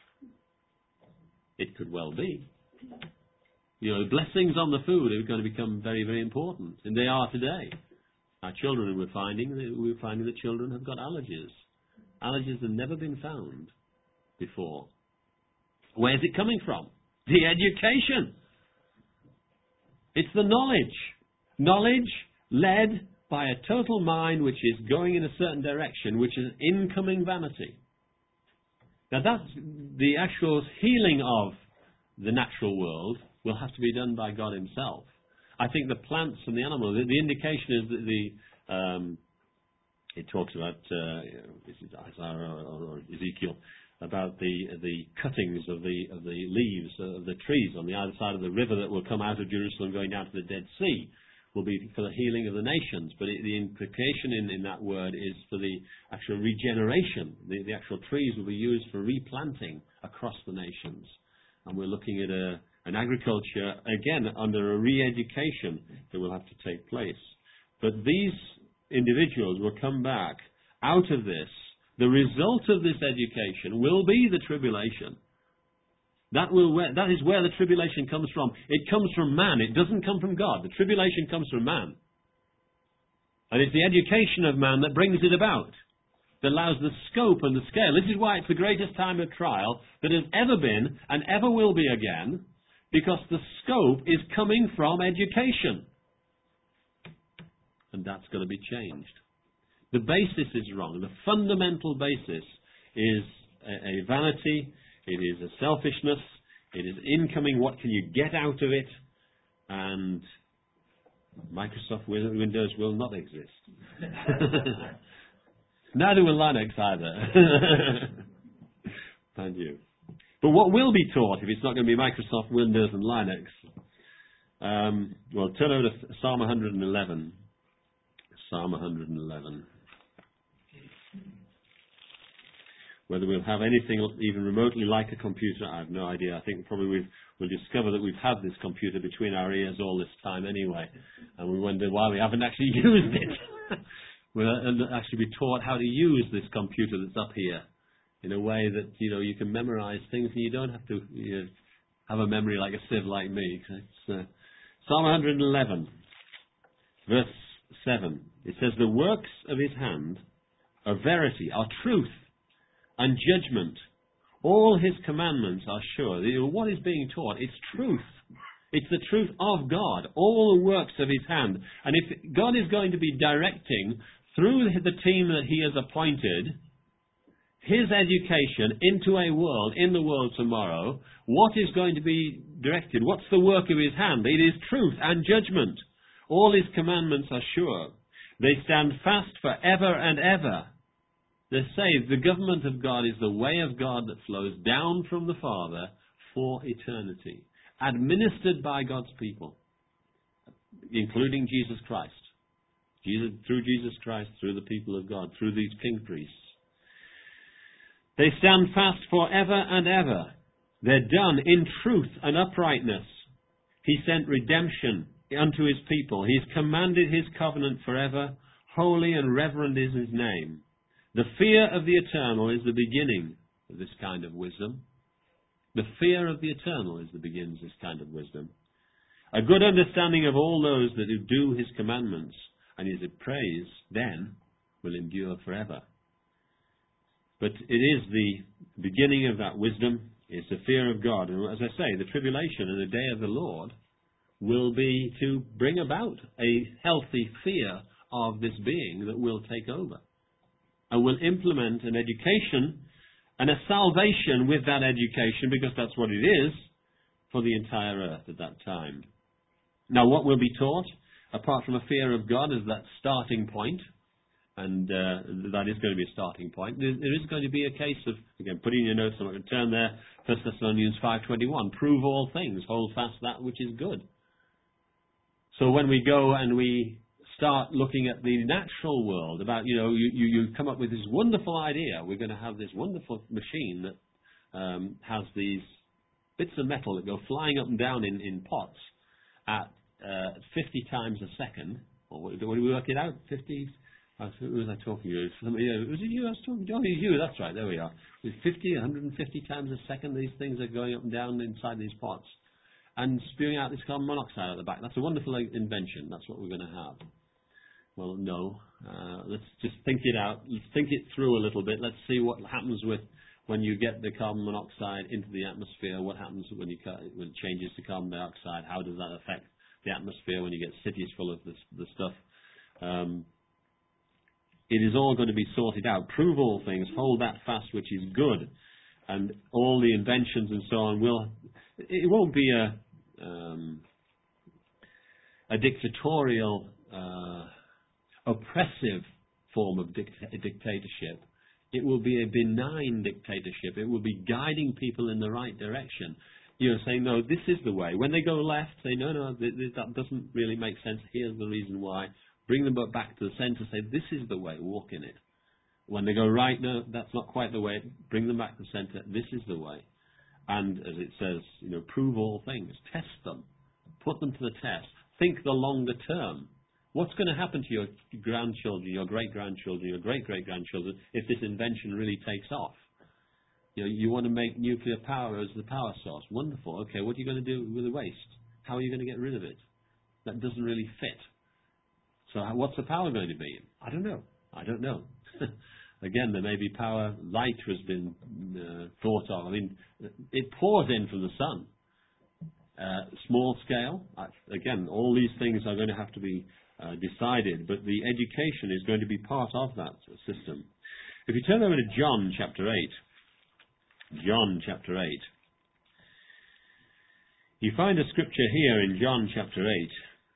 It could well be. Blessings on the food are going to become very, very important. And they are today. Our children, we're finding that children have got allergies. Allergies have never been found before. Where's it coming from? The education. It's the knowledge. Knowledge led by a total mind which is going in a certain direction, which is incoming vanity. Now that's the actual healing of the natural world will have to be done by God himself. I think the plants and the animals, the indication is that it talks about, this is Isaiah or Ezekiel, about the cuttings of the leaves of the trees on the other side of the river that will come out of Jerusalem going down to the Dead Sea will be for the healing of the nations. But the implication in that word is for the actual regeneration. The actual trees will be used for replanting across the nations. And we're looking at an agriculture, again, under a re-education that will have to take place. But these individuals will come back out of this. The result of this education will be the tribulation. That is where the tribulation comes from. It comes from man. It doesn't come from God. The tribulation comes from man. And it's the education of man that brings it about, that allows the scope and the scale. This is why it's the greatest time of trial that has ever been and ever will be again, because the scope is coming from education. And that's got to be changed. The basis is wrong. The fundamental basis is a vanity. It is a selfishness. It is incoming. What can you get out of it? And Microsoft Windows will not exist. Neither will Linux either. Thank you. But what will be taught if it's not going to be Microsoft Windows and Linux? Well, turn over to Psalm 111. Psalm 111. Whether we'll have anything even remotely like a computer, I have no idea. I think probably we'll discover that we've had this computer between our ears all this time anyway, and we wonder why we haven't actually used it. We'll actually be taught how to use this computer that's up here in a way that, you can memorize things and you don't have to have a memory like a sieve like me. It's Psalm 111, verse 7. It says, "The works of his hand are verity, are truth, and judgment. All his commandments are sure." What is being taught? It's truth. It's the truth of God. All the works of his hand. And if God is going to be directing through the team that he has appointed his education into a world, in the world tomorrow, what is going to be directed? What's the work of his hand? It is truth and judgment. All his commandments are sure. They stand fast forever and ever. They say the government of God is the way of God that flows down from the Father for eternity, administered by God's people, including Jesus Christ. Through Jesus Christ, through the people of God, through these king priests. They stand fast forever and ever. They're done in truth and uprightness. He sent redemption unto his people. He has commanded his covenant forever. Holy and reverend is his name. The fear of the eternal is the beginning of this kind of wisdom. The fear of the eternal is the beginning of this kind of wisdom. A good understanding of all those that do his commandments and his praise then will endure forever. But it is the beginning of that wisdom. It's the fear of God. And as I say, the tribulation and the day of the Lord will be to bring about a healthy fear of this being that will take over. And will implement an education and a salvation with that education, because that's what it is, for the entire earth at that time. Now, what will be taught, apart from a fear of God as that starting point, and that is going to be a starting point, there is going to be a case of, again, putting your notes, I'm not going to turn there, 1 Thessalonians 5:21, prove all things, hold fast that which is good. So when we go and we start looking at the natural world, about, you come up with this wonderful idea, we're going to have this wonderful machine that has these bits of metal that go flying up and down in pots at 50 times a second. Or what do we work it out? 50? Who was I talking to? Was it you I was talking to? Oh, you, that's right, there we are. With 50, 150 times a second, these things are going up and down inside these pots and spewing out this carbon monoxide at the back. That's a wonderful invention. That's what we're going to have. Well, no. Let's just think it out. Let's think it through a little bit. Let's see what happens when you get the carbon monoxide into the atmosphere. What happens when it changes to carbon dioxide? How does that affect the atmosphere, when you get cities full of the stuff. It is all going to be sorted out. Prove all things, hold that fast which is good. And all the inventions and so on it won't be a dictatorial, oppressive form of dictatorship. It will be a benign dictatorship. It will be guiding people in the right direction. Saying, no, this is the way. When they go left, say, no, that doesn't really make sense. Here's the reason why. Bring them back to the centre, say, this is the way, walk in it. When they go right, no, that's not quite the way. Bring them back to the centre, this is the way. And as it says, prove all things. Test them. Put them to the test. Think the longer term. What's going to happen to your grandchildren, your great-grandchildren, your great-great-grandchildren if this invention really takes off? You want to make nuclear power as the power source. Wonderful. Okay, what are you going to do with the waste? How are you going to get rid of it? That doesn't really fit. So what's the power going to be? I don't know. Again, there may be power. Light has been thought of. I mean, it pours in from the sun. Small scale. Again, all these things are going to have to be decided, but the education is going to be part of that system. If you turn over to John chapter 8, you find a scripture here in John chapter 8.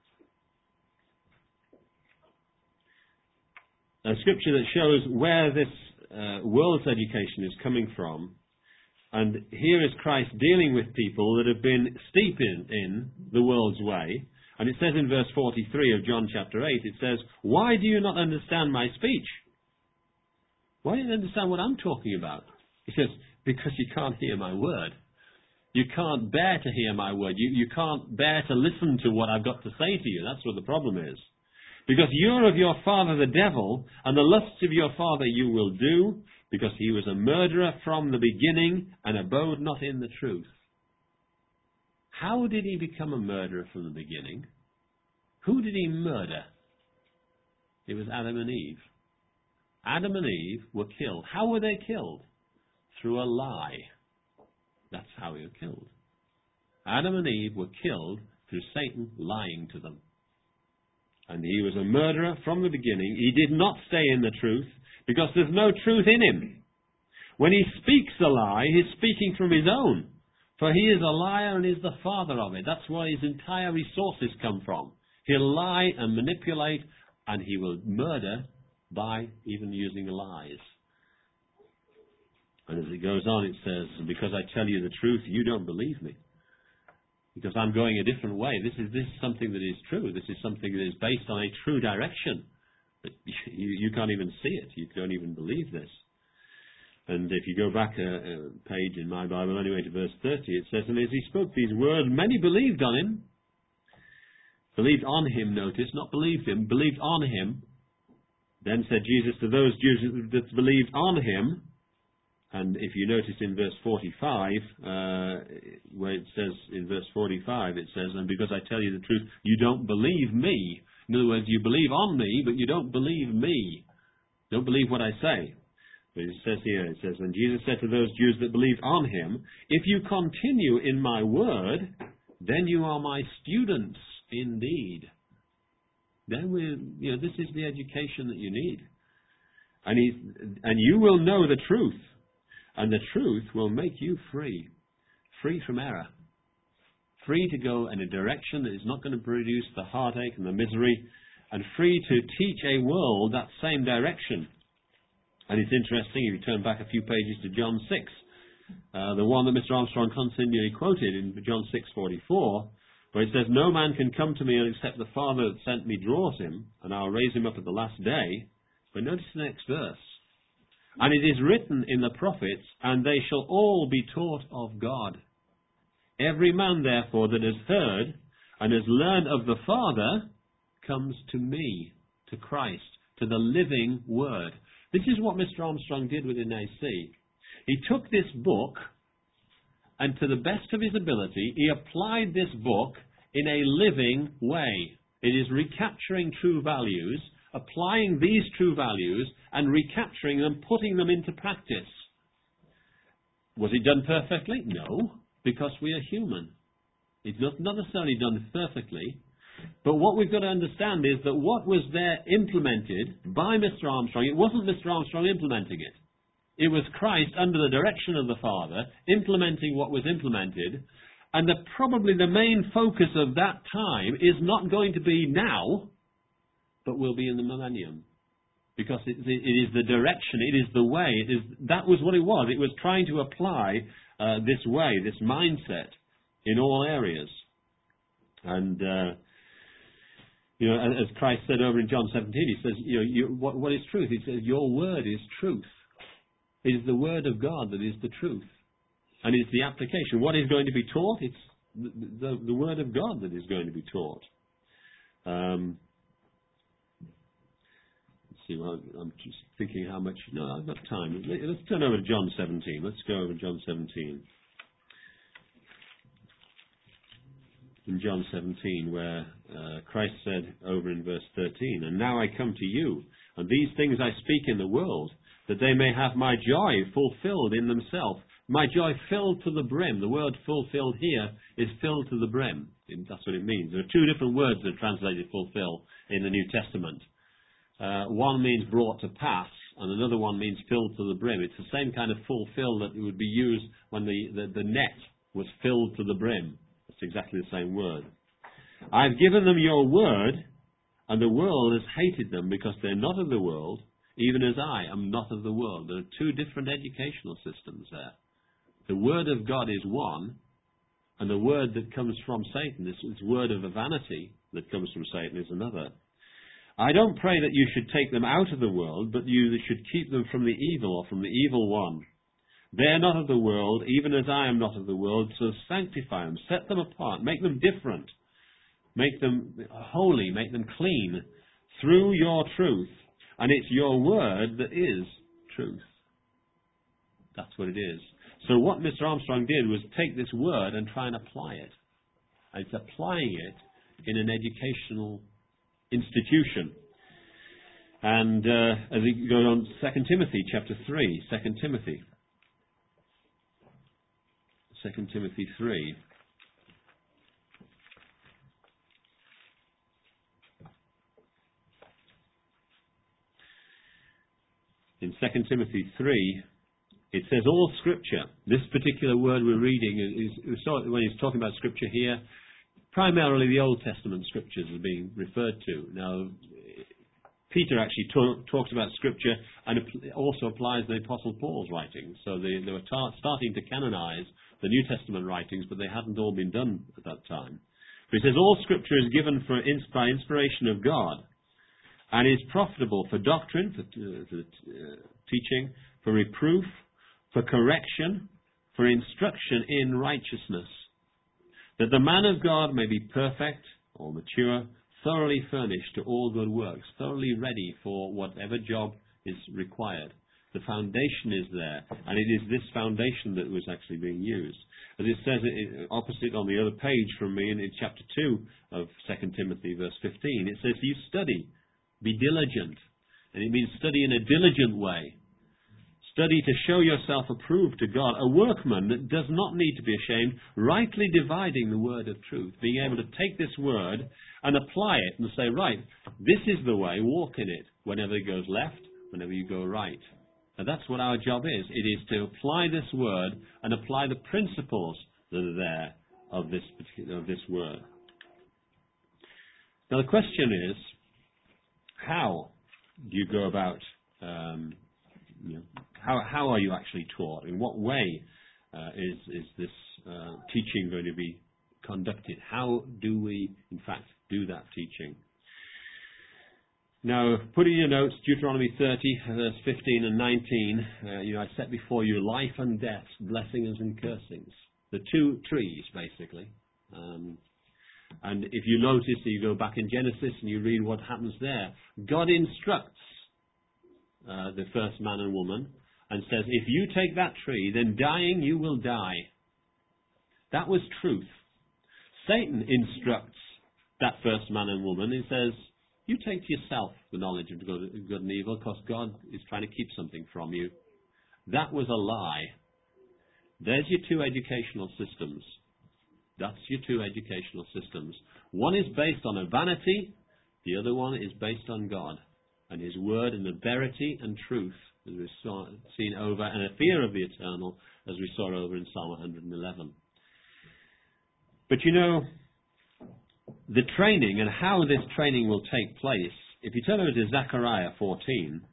A scripture that shows where this world's education is coming from. And here is Christ dealing with people that have been steeped in the world's way. And it says in verse 43 of John chapter 8, it says, why do you not understand my speech? Why don't you understand what I'm talking about? He says, because you can't hear my word. You can't bear to hear my word. You can't bear to listen to what I've got to say to you. That's what the problem is. Because you're of your father the devil, and the lusts of your father you will do, because he was a murderer from the beginning, and abode not in the truth. How did he become a murderer from the beginning? Who did he murder? It was Adam and Eve. Adam and Eve were killed. How were they killed? Through a lie. That's how they were killed. Adam and Eve were killed through Satan lying to them. And he was a murderer from the beginning. He did not stay in the truth because there's no truth in him. When he speaks a lie, he's speaking from his own. For he is a liar and is the father of it. That's where his entire resources come from. He'll lie and manipulate, and he will murder by even using lies. And as it goes on, it says, because I tell you the truth, you don't believe me. Because I'm going a different way. This is something that is true. This is something that is based on a true direction. But you can't even see it. You don't even believe this. And if you go back a page in my Bible anyway to verse 30, it says, and as he spoke these words, many believed on him. Believed on him, notice, not believed him, believed on him. Then said Jesus to those Jews that believed on him, and if you notice in verse 45, where it says, in verse 45, it says, and because I tell you the truth, you don't believe me. In other words, you believe on me, but you don't believe me. Don't believe what I say. But it says here, it says, and Jesus said to those Jews that believed on him, if you continue in my word, then you are my students indeed. Then this is the education that you need. And you will know the truth. And the truth will make you free. Free from error. Free to go in a direction that is not going to produce the heartache and the misery. And free to teach a world that same direction. And it's interesting, if you turn back a few pages to John 6, the one that Mr. Armstrong continually quoted in John 6:44, where it says, no man can come to me except the Father that sent me draws him, and I'll raise him up at the last day. But notice the next verse. And it is written in the prophets, and they shall all be taught of God. Every man, therefore, that has heard and has learned of the Father comes to me, to Christ, to the living Word. This is what Mr. Armstrong did within AC. He took this book, and to the best of his ability, he applied this book in a living way. It is recapturing true values, applying these true values, and recapturing them, putting them into practice. Was it done perfectly? No, because we are human. It's not necessarily done perfectly, But what we've got to understand is that what was there implemented by Mr. Armstrong, it wasn't Mr. Armstrong implementing it. It was Christ, under the direction of the Father, implementing what was implemented. And probably the main focus of that time is not going to be now, but will be in the millennium. Because it is the direction, it is the way, that was what it was. It was trying to apply this way, this mindset, in all areas. And, as Christ said over in John 17, he says, what is truth? He says, your word is truth. It is the word of God that is the truth. And it's the application. What is going to be taught? It's the word of God that is going to be taught. Let's see, well, I'm just thinking how much... No, I've got time. Let's turn over to John 17. Let's go over John 17. In John 17, where Christ said over in verse 13, and now I come to you, and these things I speak in the world, that they may have my joy fulfilled in themselves. My joy filled to the brim. The word fulfilled here is filled to the brim. That's what it means. There are two different words that are translated fulfill in the New Testament. One means brought to pass, and another one means filled to the brim. It's the same kind of fulfill that would be used when the net was filled to the brim. It's exactly the same word. I've given them your word, and the world has hated them because they're not of the world, even as I am not of the world. There are two different educational systems there. The word of God is one, and the word that comes from Satan, this word of vanity that comes from Satan, is another. I don't pray that you should take them out of the world, but you should keep them from the evil, or from the evil one. They are not of the world, even as I am not of the world, so sanctify them, set them apart, make them different, make them holy, make them clean, through your truth. And it's your word that is truth. That's what it is. So what Mr. Armstrong did was take this word and try and apply it. And it's applying it in an educational institution. And as we go on, 2 Timothy chapter 3, 2 Timothy. 2 Timothy 3. In 2 Timothy 3, it says all Scripture. This particular word we're reading is when he's talking about Scripture here, primarily the Old Testament Scriptures are being referred to. Now, Peter actually talks about Scripture and also applies the Apostle Paul's writings. So they were starting to canonize the New Testament writings, but they hadn't all been done at that time. But he says all Scripture is given by inspiration of God, and is profitable for doctrine, for teaching, for reproof, for correction, for instruction in righteousness, that the man of God may be perfect or mature, thoroughly furnished to all good works, thoroughly ready for whatever job is required. The foundation is there, and it is this foundation that was actually being used. As it says opposite on the other page from me in chapter 2 of 2 Timothy verse 15, it says, you study, be diligent. And it means study in a diligent way. Study to show yourself approved to God, a workman that does not need to be ashamed, rightly dividing the word of truth, being able to take this word and apply it and say, right, this is the way, walk in it, whenever it goes left, whenever you go right. And that's what our job is. It is to apply this word and apply the principles that are there of this word. Now the question is, how do you go about, how are you actually taught? In what way is this teaching going to be conducted? How do we, in fact, do that teaching? Now, put in your notes, Deuteronomy 30, verse 15 and 19, I set before you life and death, blessings and cursings. The two trees, basically. And if you notice, you go back in Genesis and you read what happens there. God instructs the first man and woman and says, if you take that tree, then dying you will die. That was truth. Satan instructs that first man and woman. He says, you take to yourself the knowledge of good and evil because God is trying to keep something from you. That was a lie. There's your two educational systems. That's your two educational systems. One is based on a vanity, the other one is based on God and His Word and the verity and truth, as we've seen over, and a fear of the eternal, as we saw over in Psalm 111. But you know, the training and how this training will take place, if you turn over to Zechariah 14,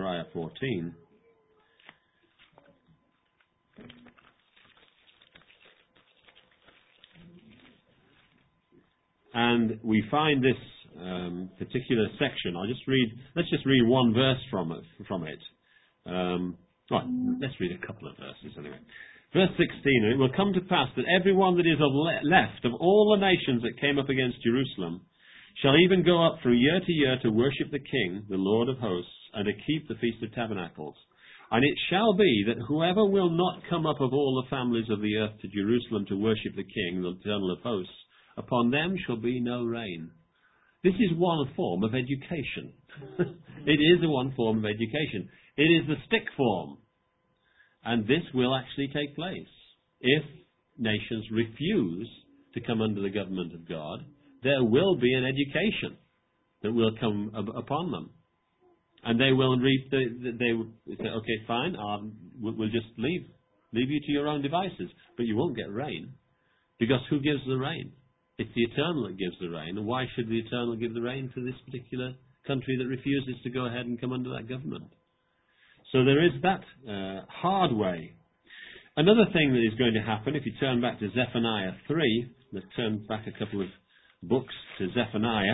and we find this particular section. Let's just read one verse from it. Let's read a couple of verses anyway. Verse 16, it will come to pass that everyone that is left of all the nations that came up against Jerusalem shall even go up from year to year to worship the King, the Lord of hosts, and to keep the Feast of Tabernacles. And it shall be that whoever will not come up of all the families of the earth to Jerusalem to worship the King, the Eternal of hosts, upon them shall be no rain. This is one form of education. It is one form of education. It is the stick form. And this will actually take place. If nations refuse to come under the government of God, there will be an education that will come upon them. And they will reap, they will say, okay, fine, we'll just leave you to your own devices. But you won't get rain. Because who gives the rain? It's the Eternal that gives the rain. And why should the Eternal give the rain to this particular country that refuses to go ahead and come under that government? So there is that hard way. Another thing that is going to happen, if you turn back to Zephaniah 3, let's turn back a couple of books to Zephaniah.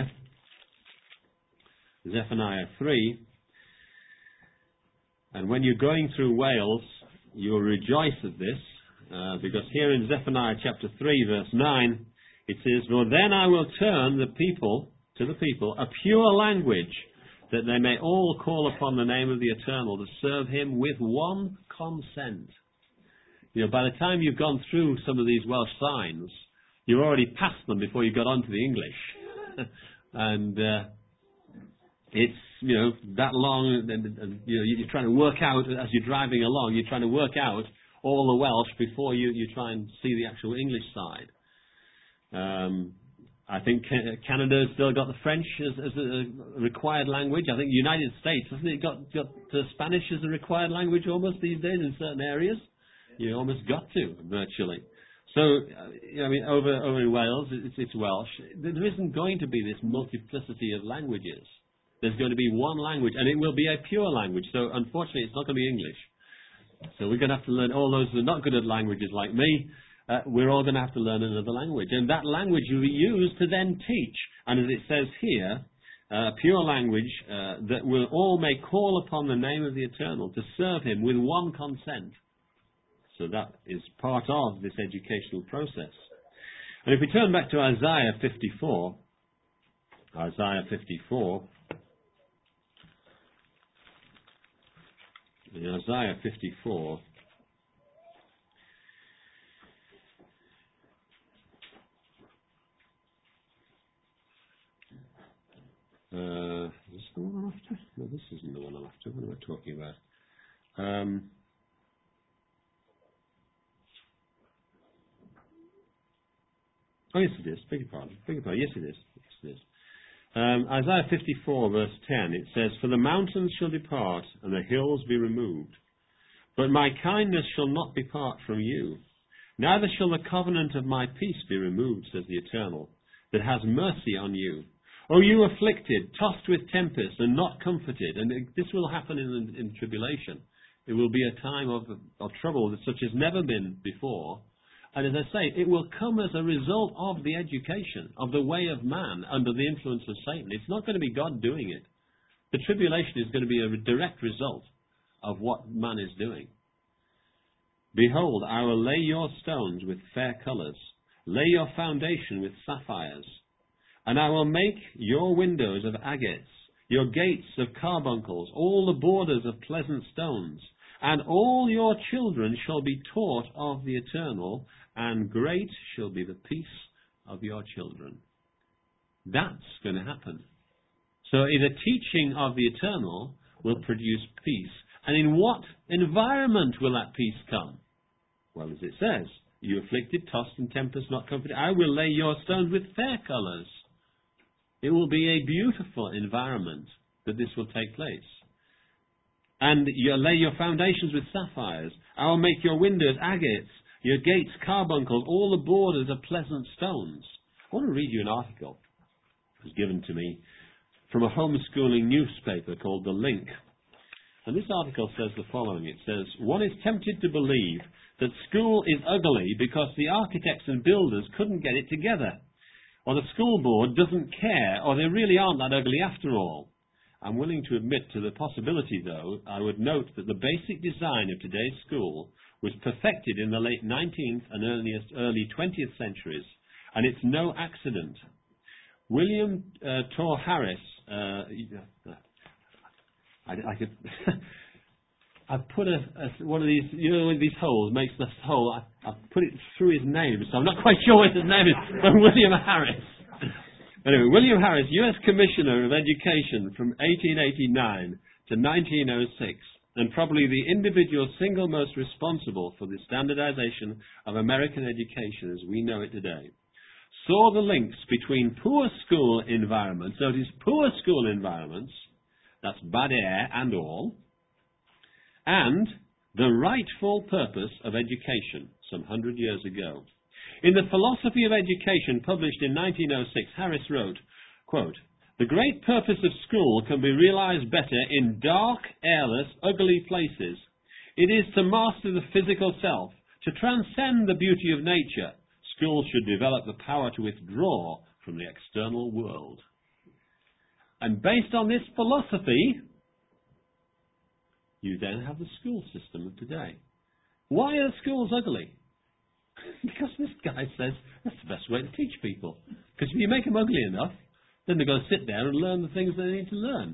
Zephaniah 3. And when you're going through Wales, you'll rejoice at this, because here in Zephaniah chapter 3, verse 9, it says, "For then I will turn the people, a pure language, that they may all call upon the name of the Eternal to serve Him with one consent." You know, by the time you've gone through some of these Welsh signs, you've already passed them before you got onto the English. And it's, you know, that long, and you know, you're trying to work out, as you're driving along, you're trying to work out all the Welsh before you try and see the actual English side. I think Canada has still got the French as a required language. I think the United States, hasn't it got Spanish as a required language almost these days in certain areas? You almost got to, virtually. So, I mean, over in Wales, it's Welsh. There isn't going to be this multiplicity of languages. There's going to be one language, and it will be a pure language. So, unfortunately, it's not going to be English. So we're going to have to learn, all those who are not good at languages like me, we're all going to have to learn another language. And that language will be used to then teach. And as it says here, pure language that will all may call upon the name of the Eternal to serve Him with one consent. So that is part of this educational process. And if we turn back to Isaiah 54, in Isaiah 54, is this the one I'm after? No, this isn't the one I'm after. What am I talking about? Oh, yes it is. Beg your pardon. Yes it is. Isaiah 54 verse 10, it says, "For the mountains shall depart, and the hills be removed. But my kindness shall not depart from you. Neither shall the covenant of my peace be removed, says the Eternal, that has mercy on you. O you afflicted, tossed with tempest, and not comforted." And this will happen in tribulation. It will be a time of trouble such as never been before. And as I say, it will come as a result of the education, of the way of man under the influence of Satan. It's not going to be God doing it. The tribulation is going to be a direct result of what man is doing. "Behold, I will lay your stones with fair colours, lay your foundation with sapphires, and I will make your windows of agates, your gates of carbuncles, all the borders of pleasant stones. And all your children shall be taught of the Eternal, and great shall be the peace of your children." That's going to happen. So the teaching of the Eternal will produce peace. And in what environment will that peace come? Well, as it says, You afflicted, tossed, and tempest not comforted. I will lay your stones with fair colours. It will be a beautiful environment that this will take place. And you'll lay your foundations with sapphires. I will make your windows agates, your gates carbuncles, all the borders of pleasant stones. I want to read you an article that was given to me from a homeschooling newspaper called The Link. And this article says the following. It says, one is tempted to believe that school is ugly because the architects and builders couldn't get it together, or the school board doesn't care, or they really aren't that ugly after all. I'm willing to admit to the possibility, though. I would note that the basic design of today's school was perfected in the late 19th and early 20th centuries, and it's no accident. William Torr Harris, I could I've put one of these, these holes, makes this hole, I've put it through his name, so I'm not quite sure what his name is, but William Harris. Anyway, William Harris, U.S. Commissioner of Education from 1889 to 1906, and probably the individual single most responsible for the standardization of American education as we know it today, saw the links between poor school environments, notice poor school environments, that's bad air and all, and the rightful purpose of education some 100 years ago. In The Philosophy of Education, published in 1906, Harris wrote, quote, the great purpose of school can be realized better in dark, airless, ugly places. It is to master the physical self, to transcend the beauty of nature. Schools should develop the power to withdraw from the external world. And based on this philosophy, you then have the school system of today. Why are schools ugly? Because this guy says that's the best way to teach people. Because if you make them ugly enough, then they're going to sit there and learn the things they need to learn.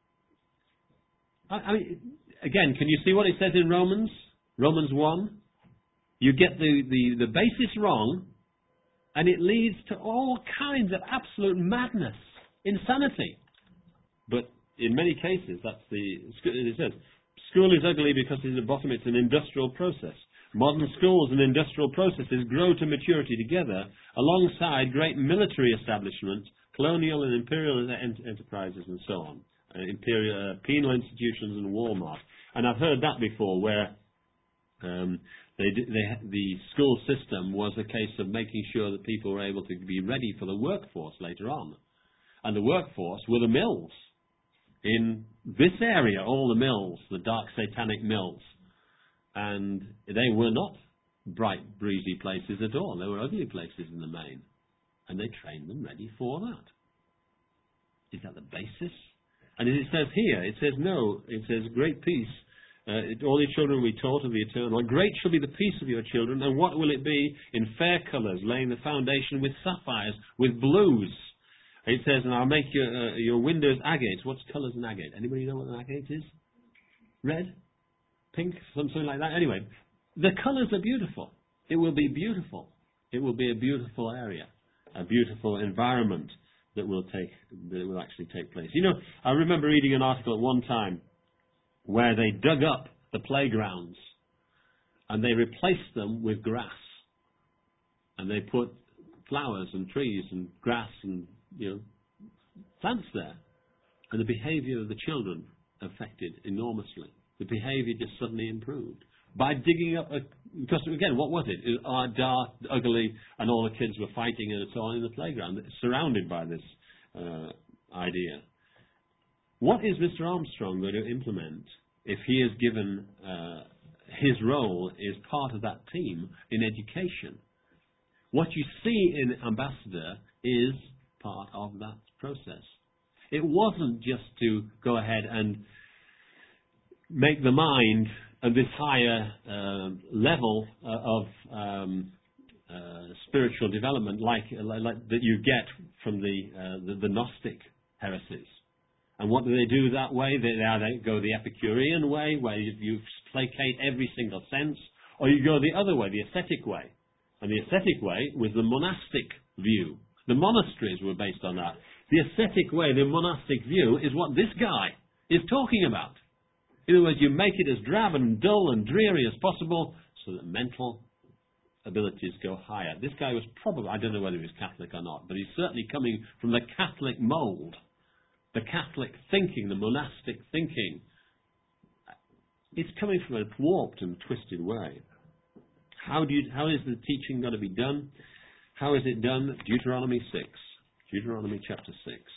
I mean, again, can you see what it says in Romans? Romans 1. You get the basis wrong, and it leads to all kinds of absolute madness, insanity. But in many cases, it says, school is ugly because at the bottom it's an industrial process. Modern schools and industrial processes grow to maturity together alongside great military establishments, colonial and imperial enterprises and so on, penal institutions and Walmart. And I've heard that before where the school system was a case of making sure that people were able to be ready for the workforce later on. And the workforce were the mills. In this area, all the mills, the dark satanic mills, and they were not bright, breezy places at all. They were ugly places in the main. And they trained them ready for that. Is that the basis? And as it says here, it says no, it says great peace. All your children will be taught of the eternal. Great shall be the peace of your children, and what will it be? In fair colours, laying the foundation with sapphires, with blues. It says, and I'll make your windows agates. What's colours an agate? Anybody know what an agate is? Red? Pink? Something like that? Anyway, the colours are beautiful. It will be beautiful. It will be a beautiful area, a beautiful environment that will actually take place. You know, I remember reading an article at one time where they dug up the playgrounds and they replaced them with grass. And they put flowers and trees and grass and plants there, and the behaviour of the children affected enormously. The behaviour just suddenly improved by digging up because again, what was it? It was dark, ugly, and all the kids were fighting and so on in the playground, surrounded by this idea. What is Mr. Armstrong going to implement if he is given his role is part of that team in education? What you see in Ambassador is part of that process. It wasn't just to go ahead and make the mind at this higher level of spiritual development like that you get from the Gnostic heresies. And what do they do that way? They go the Epicurean way, where you placate every single sense, or you go the other way, the ascetic way. And the ascetic way was the monastic view. The monasteries were based on that. The ascetic way, the monastic view, is what this guy is talking about. In other words, you make it as drab and dull and dreary as possible so that mental abilities go higher. This guy was probably, I don't know whether he was Catholic or not, but he's certainly coming from the Catholic mold, the Catholic thinking, the monastic thinking. It's coming from a warped and twisted way. How is the teaching going to be done? How is it done? Deuteronomy 6. Deuteronomy chapter 6. It's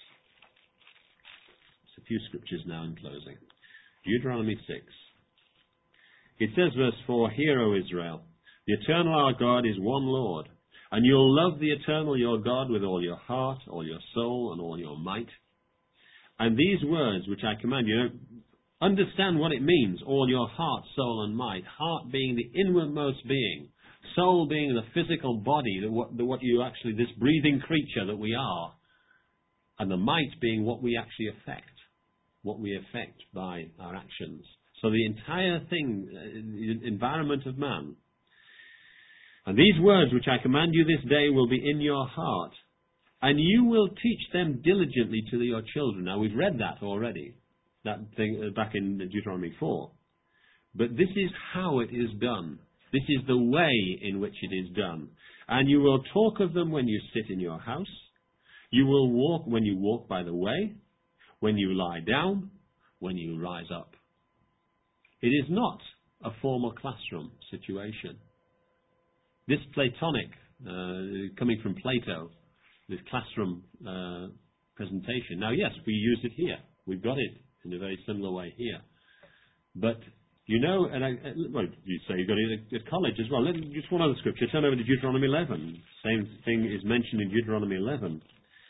a few scriptures now in closing. Deuteronomy 6. It says, verse 4, Hear, O Israel, the eternal our God is one Lord, and you'll love the eternal your God with all your heart, all your soul, and all your might. And these words which I command you, understand what it means, all your heart, soul, and might. Heart being the inwardmost being, soul being the physical body, what you actually, this breathing creature that we are, and the might being what we actually affect by our actions. So the entire thing, the environment of man. And these words which I command you this day will be in your heart, and you will teach them diligently to your children. Now we've read that already, that thing back in Deuteronomy 4. But this is how it is done. This is the way in which it is done. And you will talk of them when you sit in your house. You will walk when you walk by the way, when you lie down, when you rise up. It is not a formal classroom situation. This Platonic, coming from Plato, this classroom presentation. Now, yes, we use it here. We've got it in a very similar way here. But, you know, you say you've got it at college as well. Just one other scripture. Turn over to Deuteronomy 11. Same thing is mentioned in Deuteronomy 11.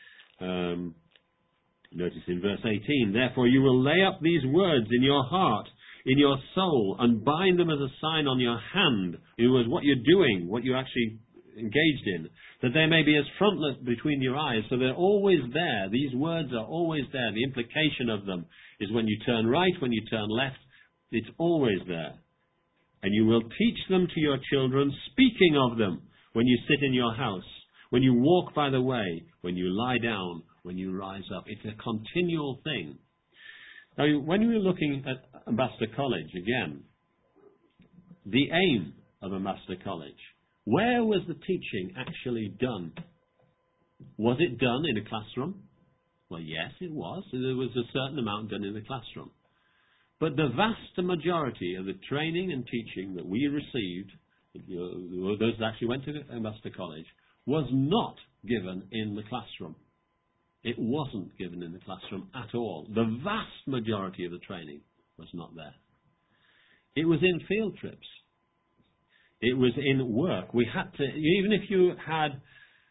Notice in verse 18, Therefore you will lay up these words in your heart, in your soul, and bind them as a sign on your hand. It was what you're doing, what you're actually engaged in, that they may be as frontlet between your eyes. So they're always there. These words are always there. The implication of them is when you turn right, when you turn left, it's always there. And you will teach them to your children, speaking of them when you sit in your house, when you walk by the way, when you lie down, when you rise up. It's a continual thing. Now, when we're looking at Ambassador College, again, the aim of Ambassador College, where was the teaching actually done? Was it done in a classroom? Well, yes, it was. There was a certain amount done in the classroom. But the vast majority of the training and teaching that we received, those that actually went to Ambassador College, was not given in the classroom. It wasn't given in the classroom at all. The vast majority of the training was not there. It was in field trips. It was in work. We had to, even if you had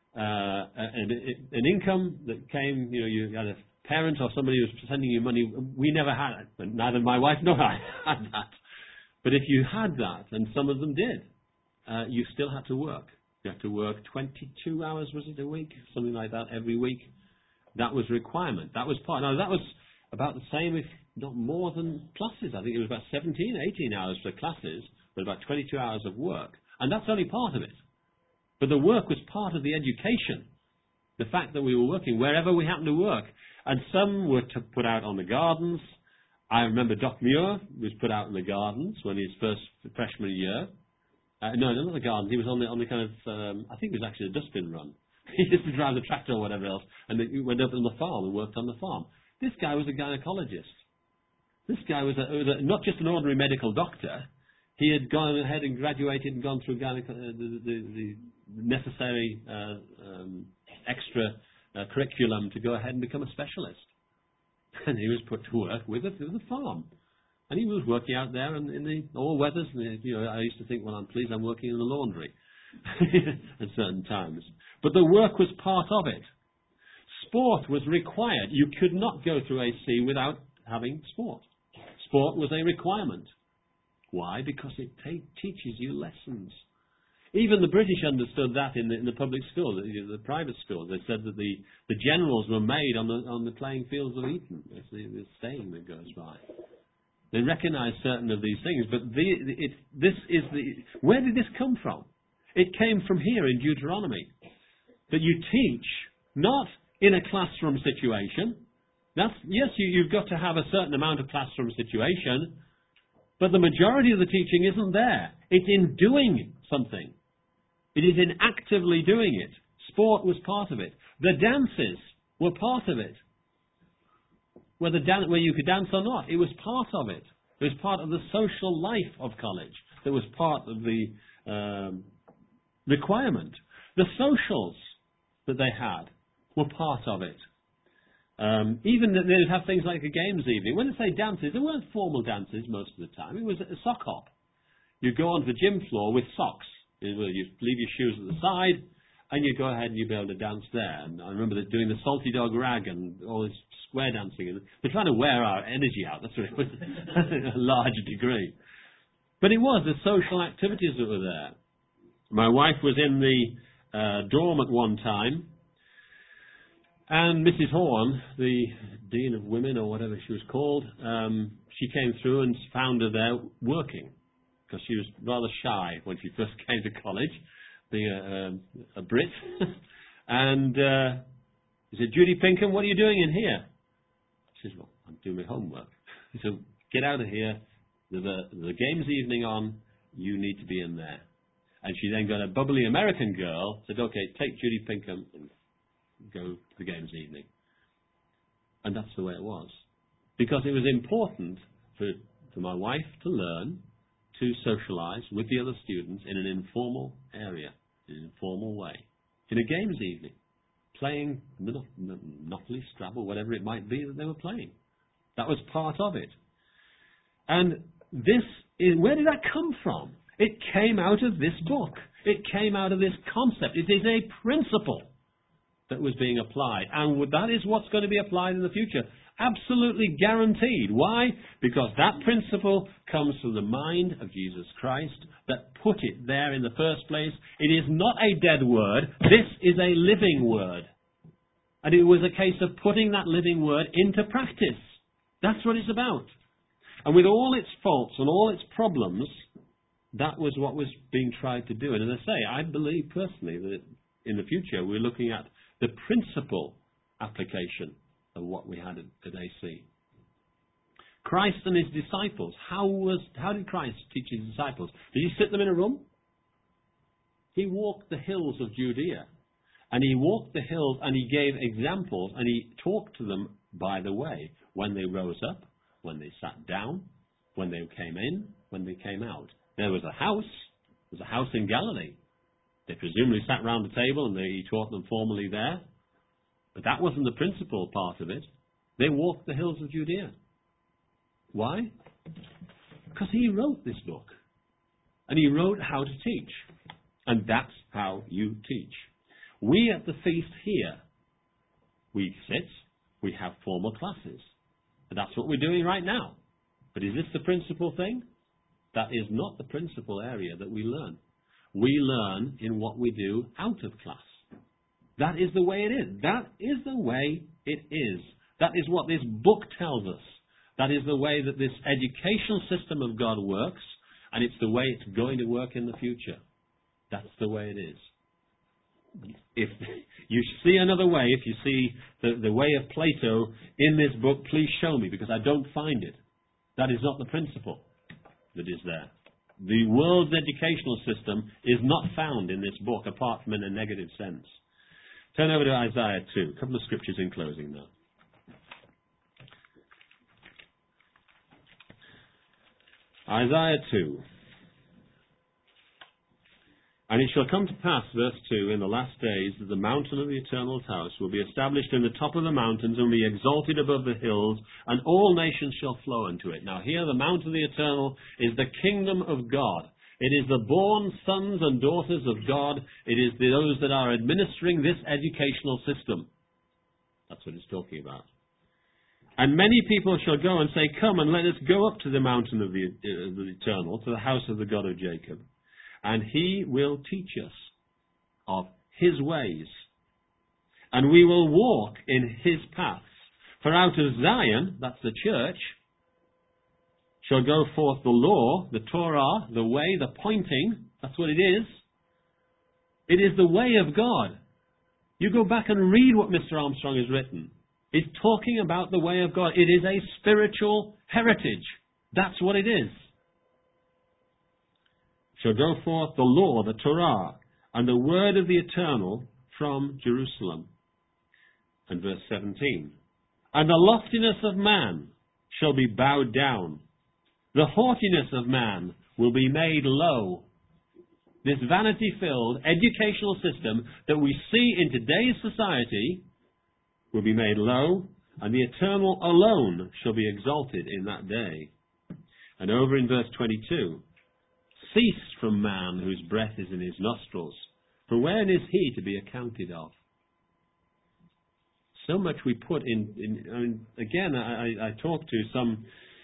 an income that came, you had a parent or somebody who was sending you money, we never had it. Neither my wife nor I had that. But if you had that, and some of them did, you still had to work. You had to work 22 hours, was it, a week? Something like that, every week. That was requirement. That was part. Now, that was about the same, if not more than classes. I think it was about 17, 18 hours for classes, but about 22 hours of work. And that's only part of it. But the work was part of the education. The fact that we were working wherever we happened to work. And some were put out on the gardens. I remember Doc Muir was put out in the gardens when his first freshman year. No, not the gardens. He was on the kind of, I think it was actually a dustbin run. He used to drive the tractor or whatever else, and he went up on the farm and worked on the farm. This guy was a gynecologist. This guy was not just an ordinary medical doctor. He had gone ahead and graduated and gone through the necessary extra curriculum to go ahead and become a specialist. And he was put to work with the farm. And he was working out there in all weathers. And, I used to think, well, I'm pleased I'm working in the laundry at certain times. But the work was part of it. Sport was required. You could not go through AC without having sport. Sport was a requirement. Why? Because it teaches you lessons. Even the British understood that in the public school, the private school. They said that the generals were made on the playing fields of Eton. It's the saying that goes by. They recognized certain of these things, but where did this come from? It came from here in Deuteronomy. That you teach, not in a classroom situation. Yes, you've got to have a certain amount of classroom situation, but the majority of the teaching isn't there. It's in doing something. It is in actively doing it. Sport was part of it. The dances were part of it. Whether you could dance or not, it was part of it. It was part of the social life of college. That was part of the requirement. The socials that they had were part of it. Even that they'd have things like a games evening. When they say dances, they weren't formal dances most of the time. It was a sock hop. You go onto the gym floor with socks. You leave your shoes at the side, and you go ahead and you'll be able to dance there. And I remember doing the salty dog rag and all this square dancing. And they're trying to wear our energy out. That's what it was, a large degree. But it was the social activities that were there. My wife was in the dorm at one time, and Mrs. Horn, the Dean of Women or whatever she was called, she came through and found her there working, because she was rather shy when she first came to college, being a Brit. And he said, "Judy Pinkham, what are you doing in here?" She says, "Well, I'm doing my homework." He said, "Get out of here. There's a games evening on. You need to be in there." And she then got a bubbly American girl, said, "Okay, take Judy Pinkham and go to the games evening." And that's the way it was. Because it was important for my wife to learn to socialize with the other students in an informal area, in an informal way, in a games evening, playing Monopoly, Scrabble, whatever it might be that they were playing. That was part of it. And where did that come from? It came out of this book. It came out of this concept. It is a principle that was being applied. And that is what's going to be applied in the future. Absolutely guaranteed. Why? Because that principle comes from the mind of Jesus Christ that put it there in the first place. It is not a dead word. This is a living word. And it was a case of putting that living word into practice. That's what it's about. And with all its faults and all its problems, that was what was being tried to do. And as I say, I believe personally that in the future we're looking at the principal application of what we had at AC. Christ and his disciples. How did Christ teach his disciples? Did he sit them in a room? He walked the hills of Judea. And he walked the hills and he gave examples and he talked to them by the way. When they rose up, when they sat down, when they came in, when they came out. There was a house. There was a house in Galilee. They presumably sat round the table and he taught them formally there. But that wasn't the principal part of it. They walked the hills of Judea. Why? Because he wrote this book. And he wrote how to teach. And that's how you teach. We at the feast here, we sit, we have formal classes. And that's what we're doing right now. But is this the principal thing? That is not the principal area that we learn. We learn in what we do out of class. That is the way it is. That is the way it is. That is what this book tells us. That is the way that this educational system of God works, and it's the way it's going to work in the future. That's the way it is. If you see another way, if you see the way of Plato in this book, please show me, because I don't find it. That is not the principle that is there. The world's educational system is not found in this book, apart from in a negative sense. Turn over to Isaiah 2. A couple of scriptures in closing now. Isaiah 2. And it shall come to pass, verse 2, in the last days, that the mountain of the eternal house will be established in the top of the mountains and be exalted above the hills, and all nations shall flow unto it. Now here, the mountain of the eternal is the kingdom of God. It is the born sons and daughters of God. It is those that are administering this educational system. That's what it's talking about. And many people shall go and say, "Come and let us go up to the mountain of the eternal, to the house of the God of Jacob. And he will teach us of his ways. And we will walk in his paths. For out of Zion," that's the church, "shall go forth the law," the Torah, the way, the pointing. That's what it is. It is the way of God. You go back and read what Mr. Armstrong has written. He's talking about the way of God. It is a spiritual heritage. That's what it is. "Shall go forth the law," the Torah, and the word of the Eternal from Jerusalem. And verse 17. And the loftiness of man shall be bowed down. The haughtiness of man will be made low. This vanity-filled educational system that we see in today's society will be made low, and the Eternal alone shall be exalted in that day. And over in verse 22, cease from man whose breath is in his nostrils, for when is he to be accounted of? So much we put in again, I talk to some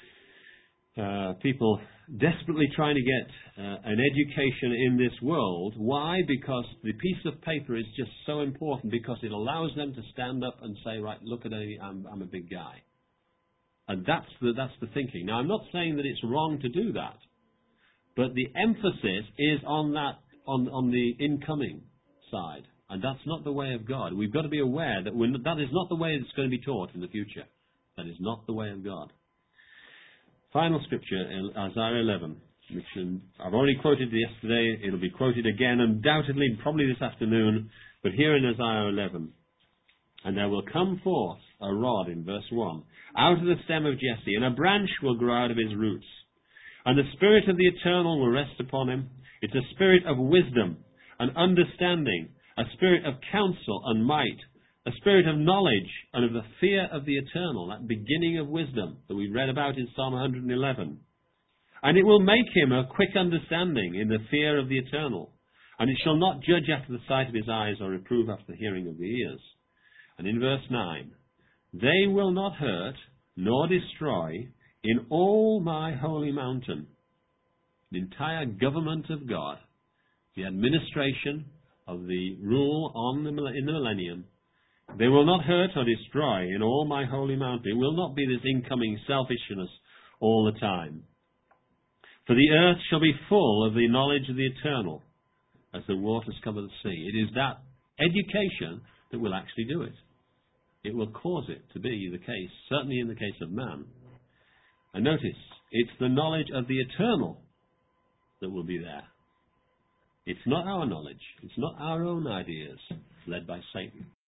people desperately trying to get an education in this world. Why? Because the piece of paper is just so important, because it allows them to stand up and say, right, look at me, I'm a big guy. And that's the thinking. Now, I'm not saying that it's wrong to do that, but the emphasis is on the incoming side. And that's not the way of God. We've got to be aware that that is not the way that's going to be taught in the future. That is not the way of God. Final scripture, Isaiah 11, which I've already quoted yesterday. It'll be quoted again, undoubtedly, probably this afternoon. But here in Isaiah 11, and there will come forth a rod, in verse 1, out of the stem of Jesse, and a branch will grow out of his roots. And the Spirit of the Eternal will rest upon him. It's a spirit of wisdom and understanding, a spirit of counsel and might, a spirit of knowledge and of the fear of the Eternal, that beginning of wisdom that we read about in Psalm 111. And it will make him of quick understanding in the fear of the Eternal. And it shall not judge after the sight of his eyes, or reprove after the hearing of the ears. And in verse 9, they will not hurt nor destroy in all my holy mountain. The entire government of God, the administration of the rule in the millennium, they will not hurt or destroy in all my holy mountain. It will not be this incoming selfishness all the time. For the earth shall be full of the knowledge of the Eternal, as the waters cover the sea. It is that education that will actually do it. It will cause it to be the case, certainly in the case of man. And notice, it's the knowledge of the Eternal that will be there. It's not our knowledge. It's not our own ideas led by Satan.